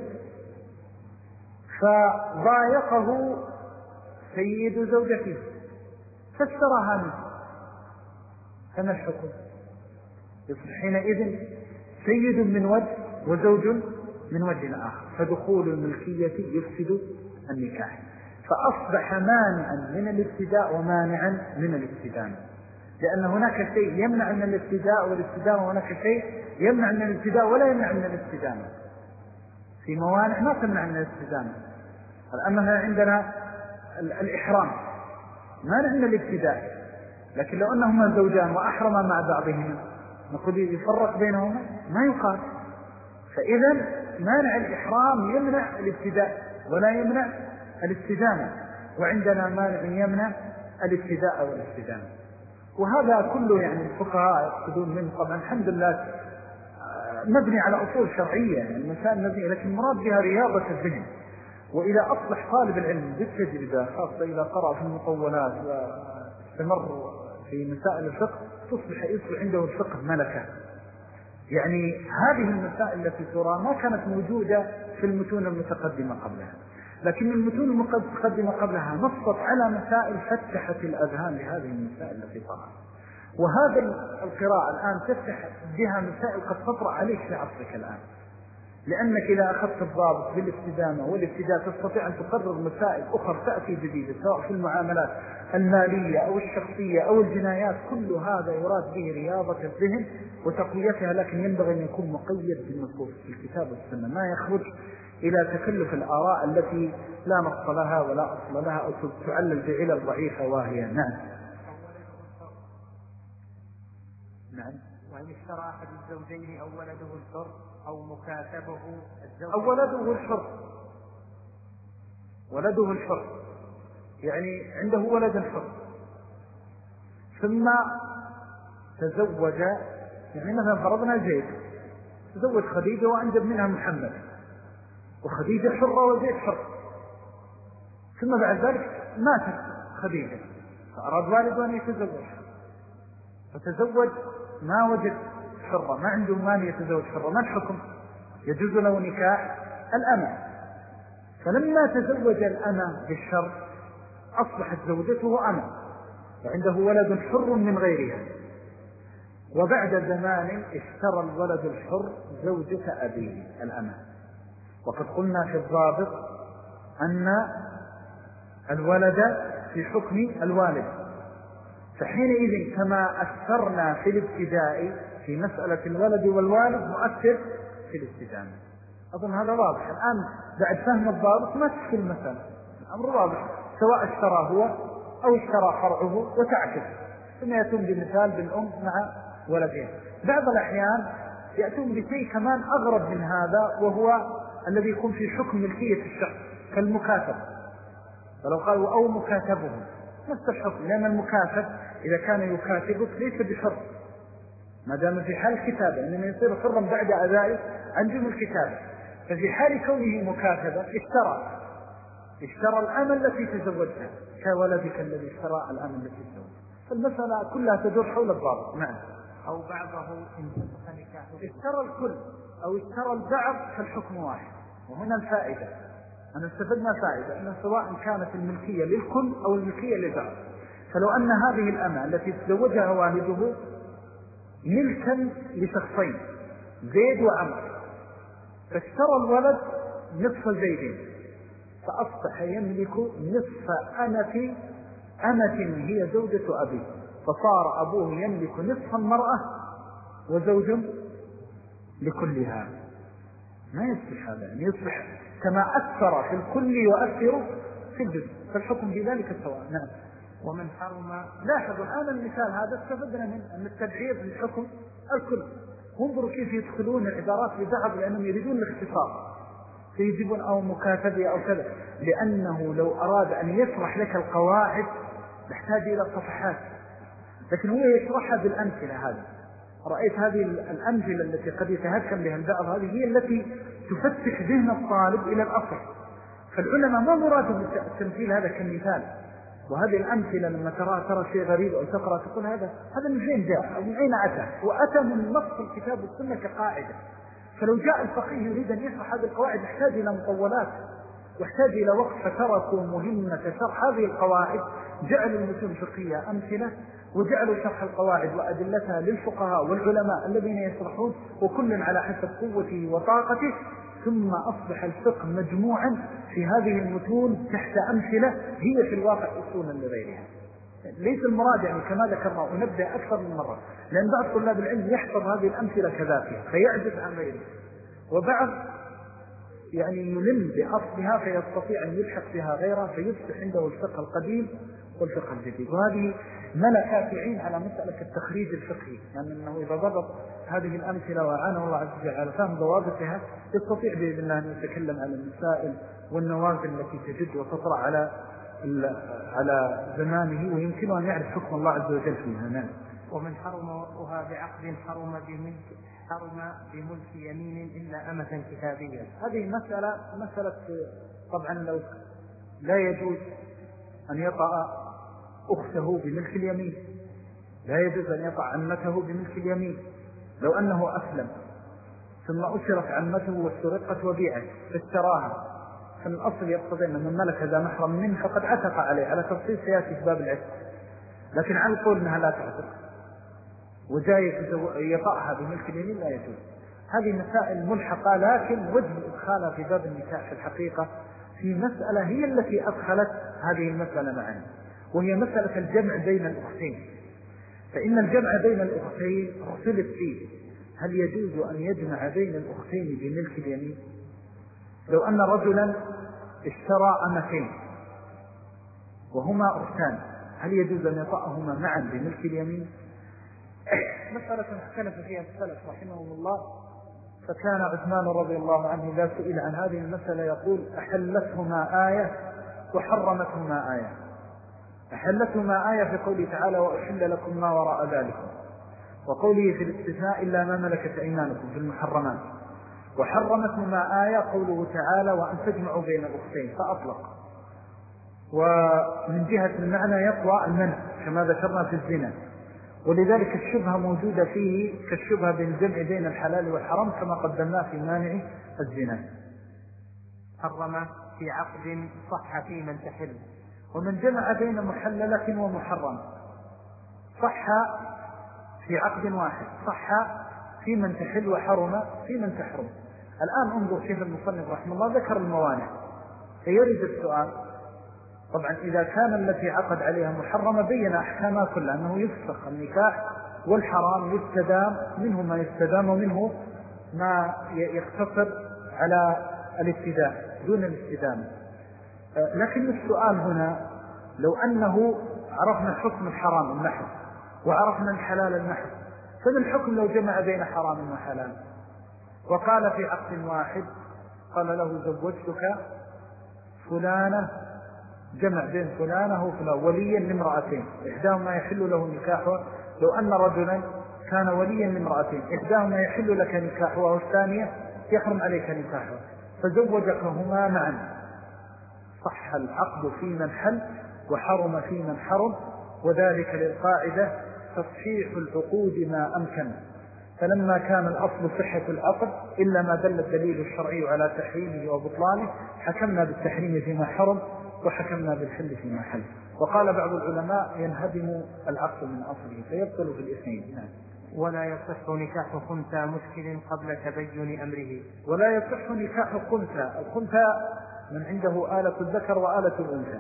فضايقه سيد زوجته فاشتراها منه، فما الحكم؟ يصبح حينئذ سيد من وجه وزوج من وجه آخر، فدخول الملكية يفسد النكاح، فأصبح مانعا من الابتداء ومانعا من الاستدامة، لأن هناك شيء يمنع من الابتداء والاستدامة، وهناك شيء يمنع من الابتداء ولا يمنع من الاستدامة. في موانع ما تمنع من الاستدامة. الآن عندنا الإحرام مانع من الابتداء، لكن لو أنهما زوجان وأحرما مع بعضهما نقول يفرق بينهما، ما يقال. فإذا مانع الإحرام يمنع الابتداء ولا يمنع الاستدامة، وعندنا مانع يمنع الابتداء والاستدامة. وهذا كله يعني الفقهاء يقصدون منه طبعا الحمد لله مبني على أصول شرعية، يعني المسائل مبنية، لكن مراد بها رياضة الذهن. وإذا أصبح طالب العلم بالتجربة، خاصة إذا قرأ في المطولات واستمر في مسائل الفقه، يصبح عنده الفقه ملكة. يعني هذه المسائل التي ترى ما كانت موجودة في المتون المتقدمة قبلها، لكن المتون المتقدمة قبلها نصت على مسائل فتحت الأذهان لهذه المسائل التي طرأت. وهذا القراءة الآن تفتح بها مسائل قد تطرأ عليك في عصرك الآن، لأنك إذا أخذت الضابط بالاستدامة والابتداء تستطيع أن تقرر مسائل أخرى تأتي جديدة، سواء في المعاملات المالية أو الشخصية أو الجنايات. كل هذا يراد به رياضة الذهن وتقويتها، لكن ينبغي أن يكون مقيد بالنصوص في الكتاب والسنة، ما يخرج إلى تكلف الآراء التي لا نص لها ولا أصل لها أو تعلل بعلل ضعيفة واهية. نعم. وإن اشترى أحد الزوجين أو ولده الحر أو مكاتبه الزوج أو ولده الحر، ولده الحر يعني عنده ولد حر ثم تزوج، يعني مثلا فرضنا زيد تزوج خديجة وأنجب منها محمد، وخديجة حرة وزيد حر، ثم بعد ذلك ماتت خديجة فأراد والده أن يتزوجها، فتزوج ما وجد حرة، ما عنده مال يتزوج حرة، ما الحكم؟ يجوز له نكاح الأمة. فلما تزوج الأمة بالشر أصبحت زوجته أمة وعنده ولد حر من غيرها، وبعد زمان اشترى الولد الحر زوجة أبيه الأمة. وقد قلنا في الضابط أن الولد في حكم الوالد، فحينئذ كما أثرنا في الابتداء في مسألة الولد والوالد نؤثر في الابتداء. أظن هذا واضح. الآن بعد فهم الضابط ما تشكل المسألة، الأمر واضح، سواء اشترى هو أو اشترى فرعه وتعكس، ثم يأتون بمثال بالأم مع ولدين. بعض الأحيان يأتون بشيء كمان أغرب من هذا، وهو الذي يكون في حكم ملكية الشخص كالمكاتب، فلو قالوا أو مكاتبه نفس الحكم، لأن المكاتب إذا كان يكاتبك ليس بشرط ما دام في حال الكتابة، إنما يصير حرا بعد أدائه عن جمع الكتابة. ففي حال كونه مكاتبا اشترى الأمة التي تزوجها كولدك الذي اشترى الأمة التي تزوجها. فالمسألة كلها تدور حول الضابط. نعم. أو بعضه إن فسخ نكاحه، اشترى الكل أو اشترى البعض فالحكم واحد. وهنا الفائدة أنا استفدنا فائدة أن سواء كانت الملكية للكل أو الملكية للبعض، فلو أن هذه الأمة التي تزوجها والده ملكا لشخصين زيد وعمر، فاشترى الولد نصف زيدين، فأصبح يملك نصف أمة هي زوجة أبيه، فصار أبوه يملك نصف المرأة وزوج لكلها. ما يصبح هذا، يعني يصبح كما أثر في الكل يؤثر في الجزء، فالحكم بذلك سواء. نعم. ومن حرم، لاحظوا الآن المثال هذا استفدنا من أن التبعيض للحكم الكل. انظروا كيف يدخلون العبارات ببعض لأنهم يريدون الاختصار، فيجيبون أو مكاتبة أو كذا، لأنه لو أراد أن يشرح لك القواعد يحتاج إلى صفحات، لكن هو يشرحها بالأمثلة. هذه رأيت هذه الأمثلة التي قد يتهكم بها البعض، هذه هي التي تفتح ذهن الطالب إلى الأصل. فالعلماء ما مرادهم التمثيل هذا كمثال، وهذه الأمثلة لما ترى شيء غريب أو تقرأ تقول هذا من فين جاء أو من أين أتى، وأتى من نص الكتاب والسنة كقاعدة. فلو جاء الفقيه يريد أن يشرح هذه القواعد يحتاج إلى مطولات واحتاج إلى وقت، فتركوا مهمة شرح هذه القواعد، جعلوا المتون الفقهية أمثلة، وجعلوا شرح القواعد وأدلتها للفقهاء والعلماء الذين يشرحون، وكل على حسب قوته وطاقته، ثم أصبح الفقه مجموعا في هذه المتون تحت أمثلة هي في الواقع أصولا لغيرها. ليس المراد يعني كما ذكرنا ونبدأ أكثر من مرة، لأن بعض طلاب العلم يحفظ هذه الأمثلة كذاتها فيعجز عن غيره، وبعض يعني يلم بأصلها فيستطيع أن يلحق بها غيرها، فيصبح عنده الفقه القديم والفقه الجديد. وهذه ملكة تعين على مسألة التخريج الفقهي، لأن أنه إذا ضبط هذه الأمثلة وعانه الله عز وجل على فهم ضوابطها يستطيع بإذن الله أن يتكلم على المسائل والنوازل التي تجد وتطرأ على زمانه، ويمكنه أن يعرف حكم الله عز وجل فيها. نعم. ومن حرم وطئها بعقد حرم بملك يمين إلا أمة كتابية. هذه مسألة طبعا لو لا يجوز أن يطأ أخته بملك اليمين، لا يجوز أن يطأ عمته بملك اليمين. لو أنه أسلم ثم أسرت عمته واسترقت وبيعت فاشتراها، فالأصل يقتضي أن من ملك ذا محرم منه فقد عتق عليه، على تفصيل سياسي في باب العتق، لكن على القول أنها لا تعتق وجاي يطأها بملك اليمين لا يجوز. هذه مسائل ملحقة، لكن وجه إدخالها في باب النكاح في الحقيقة في مسألة هي التي أدخلت هذه المسألة معنا، وهي مسألة الجمع بين الأختين. فإن الجمع بين الأختين اختلف فيه، هل يجوز أن يجمع بين الأختين بملك اليمين؟ لو أن رجلا اشترى أمتين وهما أختان، هل يجوز أن يطأهما معا بملك اليمين؟ مسألة اختلف فيها السلف رحمهم الله. فكان عثمان رضي الله عنه إذا سئل عن هذه المسألة يقول أحلتهما آية وحرمتهما آية. أحلتهما آية في قوله تعالى وأحل لكم ما وراء ذلكم، وقوله في الاستثناء إلا ما ملكت أيمانكم في المحرمات، وحرمتهما آية قوله تعالى وأن تجمعوا بين الأختين فأطلق. ومن جهة المعنى يطوى المنع كما ذكرنا في الزنا، ولذلك الشبهة موجودة فيه كالشبهة بالجمع بين الحلال والحرام كما قدمناه في مانع الزنا. حرم في عقد صح في من تحل، ومن جمع بين محللة ومحرم صح في عقد واحد، صح في من تحل وحرم في من تحرم. الآن انظر كيف المصنف رحمه الله ذكر الموانع، فيرد السؤال. طبعا إذا كان التي عقد عليها محرمة بين أحكامها كلها أنه يفسخ النكاح، والحرام يستدام منه ما يستدام ومنه ما يقتصر على الابتداء دون الاستدامة. لكن السؤال هنا لو أنه عرفنا حكم الحرام المحض وعرفنا الحلال المحض، فما الحكم لو جمع بين حرام وحلال وقال في عقد واحد قال له زوجتك فلانة، جمع بين فلانة وفلان وليا لامرأتين إحداهما يحل له نكاحها. لو أن رجلا كان وليا لامرأتين إحداهما يحل لك نكاحها والثانية يحرم عليك نكاحها، فزوجكهما معا، صح العقد في من حل وحرم في من حرم، وذلك للقاعدة تصحيح العقود ما أمكن. فلما كان الأصل صحة العقد إلا ما دل الدليل الشرعي على تحريمه وبطلانه حكمنا بالتحريم فيما حرم وحكمنا بالحل فيما حل. وقال بعض العلماء ينهدم العقد من أصله فيبطل في الاثنين. ولا يصح نكاح خنثى مشكل قبل تبين أمره. ولا يصح نكاح خنثى. الخنثى من عنده آلة الذكر وآلة الأنثى،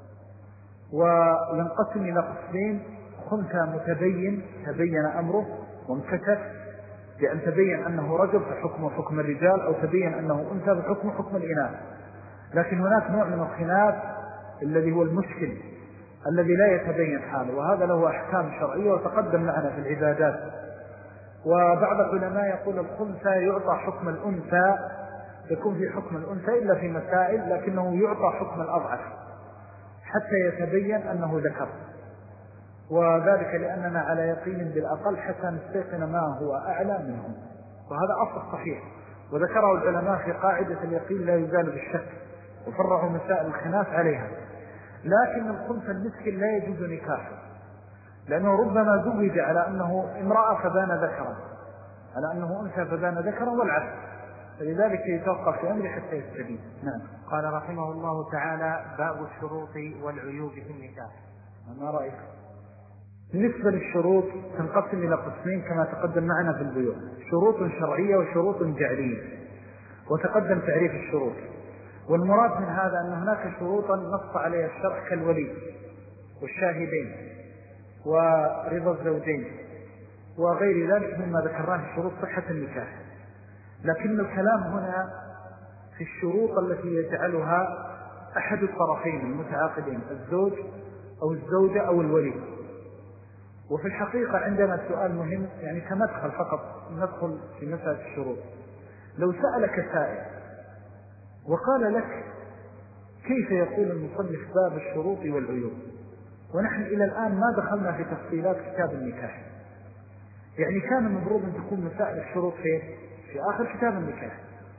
وينقسم إلى قسمين: خنثى متبين تبين أمره وانكشف بأن تبين أنه رجل فحكمه حكم الرجال، أو تبين أنه أنثى فحكمه حكم الإناث. لكن هناك نوع من الخلاف الذي هو المشكل الذي لا يتبين حاله، وهذا له أحكام شرعية وتقدم معنا في العبادات. وبعض العلماء يقول الخنثى يعطى حكم الأنثى، يكون في حكم الأنثى إلا في مسائل، لكنه يعطى حكم الأضعف حتى يتبين أنه ذكر، وذلك لأننا على يقين بالأقل حتى نستيقن ما هو أعلى منه، وهذا أصل صحيح. وذكره العلماء في قاعدة اليقين لا يزال بالشك، وفرعوا مسائل الخلاف عليها. لكن الخنثى المسكن لا يجوز نكاحه، لأنه ربما زوج على أنه امرأة فبان ذكرا، على أنه أنثى فبان ذكرا والعكس، فلذلك يتوقف في أمره حتى يستبين. نعم. قال رحمه الله تعالى: باب الشروط والعيوب في النكاح. ما رأيك؟ بالنسبة للشروط تنقسم إلى قسمين كما تقدم معنا في البيوع: شروط شرعية وشروط جعلية، وتقدم تعريف الشروط. والمراد من هذا أن هناك شروطا نص عليها الشرع كالولي والشاهدين ورضا الزوجين وغير ذلك مما ذكرناه شروط صحة النكاح. لكن الكلام هنا في الشروط التي يجعلها أحد الطرفين المتعاقدين، الزوج أو الزوجة أو الولي. وفي الحقيقة عندنا سؤال مهم، يعني كمدخل فقط ندخل في مسألة الشروط. لو سألك سائل وقال لك كيف يقول المصنف باب الشروط والعيوب، ونحن إلى الآن ما دخلنا في تفصيلات كتاب النكاح، يعني كان المفروض أن تكون مسائل الشروط في آخر كتاب النكاح.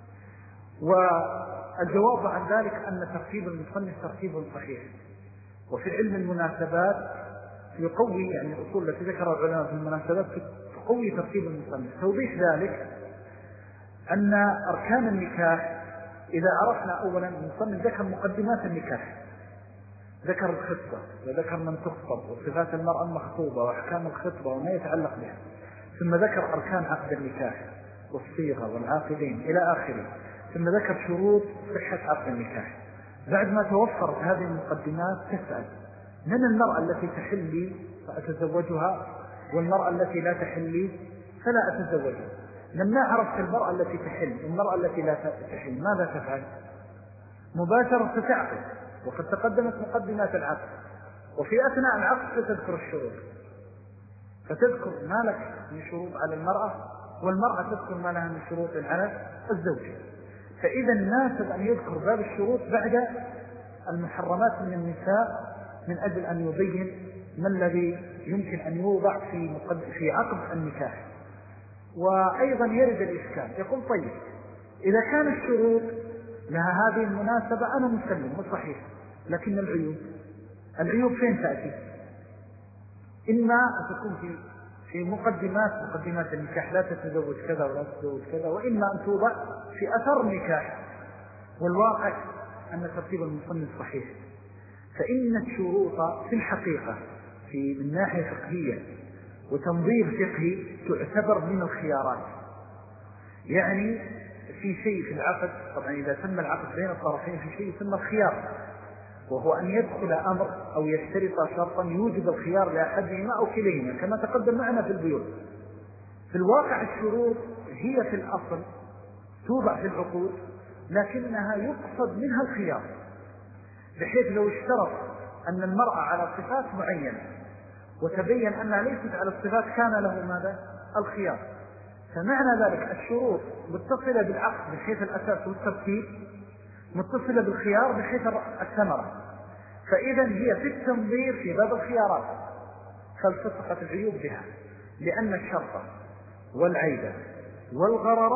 والجواب عن ذلك أن ترتيب المصنف ترتيب صحيح، وفي علم المناسبات يقوي، يعني الأصول التي ذكرها العلماء في المناسبات تقوي ترتيب المصنف. توضيح ذلك أن أركان النكاح إذا عرفنا أولا المصنف ذكر مقدمات النكاح، ذكر الخطبة وذكر من تخطب وصفات المرأة المخطوبة وأحكام الخطبة وما يتعلق بها، ثم ذكر أركان عقد النكاح والصيغة والعاقدين إلى آخره، ثم ذكر شروط صحة عقد النكاح. بعد ما توفرت هذه المقدمات تسأل: من المرأة التي تحل لي فأتزوجها، والمرأة التي لا تحل لي فلا أتزوجها؟ لما عرفت المرأة التي تحل والمرأة التي لا تحل ماذا تفعل؟ مباشرة ستعقد، وقد تقدمت مقدمات العقد، وفي أثناء العقد ستذكر الشروط. فتذكر ما لك من شروط على المرأة، والمرأة تذكر ما لها من شروط على الزوج. فإذا ناسب أن يذكر باب الشروط بعد المحرمات من النساء، من أجل أن يبين ما الذي يمكن أن يوضع في عقد النكاح. وأيضا يرد الإشكال، يقول طيب إذا كان الشروط لها هذه المناسبة أنا مسلم وصحيح، لكن العيوب فين تأتي؟ إما أن تكون في مقدمات النكاح، لا تتزوج كذا ولا تتزوج كذا، وإما أن توضع في أثر النكاح، والواقع أن ترتيب المصنف صحيح. فإن الشروط في الحقيقة من ناحية فقهية وتنظير فقهي تعتبر من الخيارات. يعني في شيء في العقد، طبعا إذا تم العقد بين الطرفين في شيء يسمى الخيار، وهو أن يدخل أمر أو يشترط شرطا يوجب الخيار لأحدهما أو كليهما، كما تقدم معنا في البيوع. في الواقع الشروط هي في الأصل توضع في العقود، لكنها يقصد منها الخيار، بحيث لو اشترط أن المرأة على صفات معينة وتبين أنها ليست على الصفات كان له ماذا؟ الخيار. فمعنى ذلك الشروط متصلة بالعقد بحيث الأساس والترتيب، متصلة بالخيار بحيث الثمرة. فإذا هي في التنظير في باب الخيارات، فالتصقت العيوب بها، لأن الشرط والعيب والغرر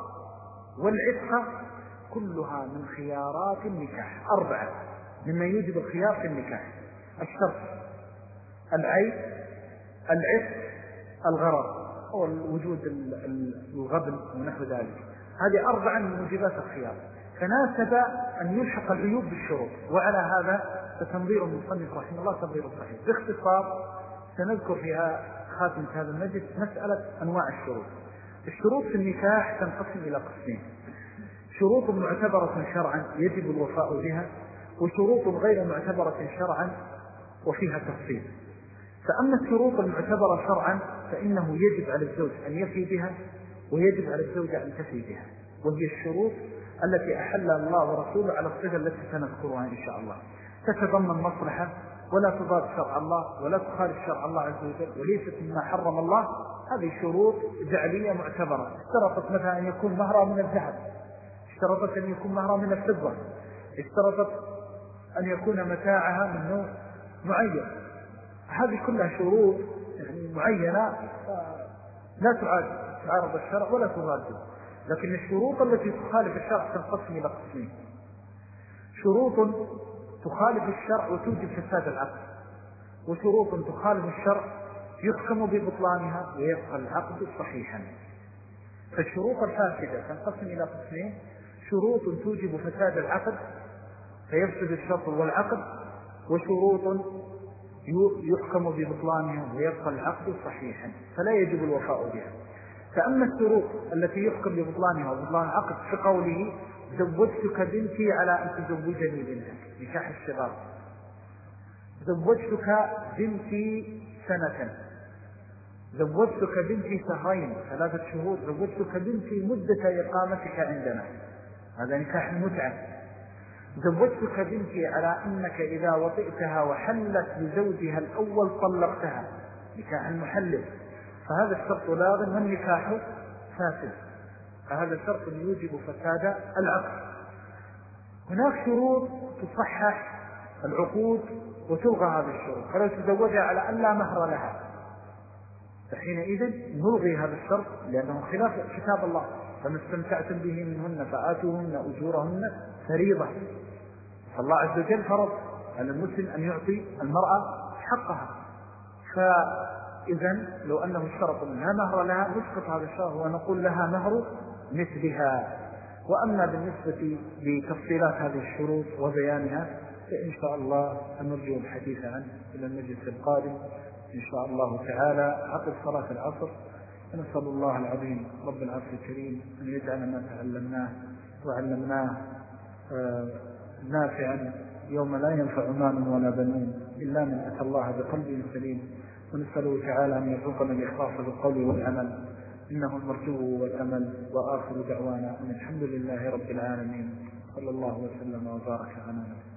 والعتق كلها من خيارات النكاح، 4 مما يوجب الخيار في النكاح: الشرط، العيب، العتق، الغرر، أو وجود الغبن ونحو ذلك. هذه 4 من موجبات الخيار، فناسب أن يلحق العيوب بالشروط. وعلى هذا فتنظير المصنف رحمه الله تنظير صحيح. باختصار سنذكر فيها خاتمة هذا المجلس مسألة أنواع الشروط. الشروط في النكاح تنقسم إلى قسمين: شروط معتبرة شرعا يجب الوفاء بها، وشروط غير معتبرة شرعا وفيها تفصيل. فأما الشروط المعتبرة شرعا فإنه يجب على الزوج أن يفي بها، ويجب على الزوجة أن تفي بها، وهي الشروط التي أحلها الله ورسوله على الصفة التي سنذكرها إن شاء الله. تتضمن مصلحة ولا تضاد شرع الله ولا تخالف شرع الله عز وجل، وليست مما حرم الله. هذه شروط جعلية معتبرة. اشترطت مثلا أن يكون مهرها من الذهب، اشترطت أن يكون مهرها من الفضة، اشترطت أن يكون متاعها من نوع معين. هذه كلها شروط يعني معينة لا تعارض الشرع ولا تضاده. لكن الشروط التي تخالف الشرع تنقسم إلى قسمين: شروط تخالف الشرع وتوجب فساد العقد، وشروط تخالف الشرع يحكم ببطلانها ويبقى العقد صحيحا. فالشروط الفاسدة تنقسم إلى قسمين: شروط توجب فساد العقد فيفسد الشرط والعقد، وشروط يحكم ببطلانها ويبقى العقد صحيحا فلا يجب الوفاء بها. فأما الشروط التي يحكم ببطلانها وبطلان العقد كقوله: زوجتك بنتي على أن تزوجني بنتك، نكاح الشغار، زوجتك بنتي سنة، زوجتك بنتي شهرين 3 شهور، زوجتك بنتي مدة إقامتك عندنا، هذا نكاح المتعة. زوجتك بنتي على أنك إذا وطئتها وحلت بزوجها الأول طلقتها، نكاح المحلل. فهذا الشرط لازم والنكاح فاسد، فهذا الشرط يوجب فساد العقد. هناك شروط تصحح العقود وتلغى هذه الشروط، فلو تزوجها على أن لا مهر لها فحينئذ نلغي هذا الشرط لأنه خلاف كتاب الله: فما استمتعتم به منهن فآتوهن أجورهن فريضة. فالله عز وجل فرض على المسلم أن يعطي المرأة حقها، فإذن لو أنه اشترط لا مهر لها نسقط هذا الشرط ونقول لها مهر مثلها. وأما بالنسبة لتفصيلات هذه الشروط وبيانها فإن شاء الله نرجو الحديث عنه إلى المجلس القادم إن شاء الله تعالى عقب صلاة العصر. نسأل الله العظيم رب العرش الكريم أن يجعل ما تعلمناه وعلمناه نافعا يوم لا ينفع مال ولا بنون إلا من أتى الله بقلب سليم. ونسأله تعالى أن يرزقنا الإخلاص بالقول والعمل إنه المرجو والأمل. وآخر دعوانا أن الحمد لله رب العالمين، صلى الله وسلم وبارك على نبينا.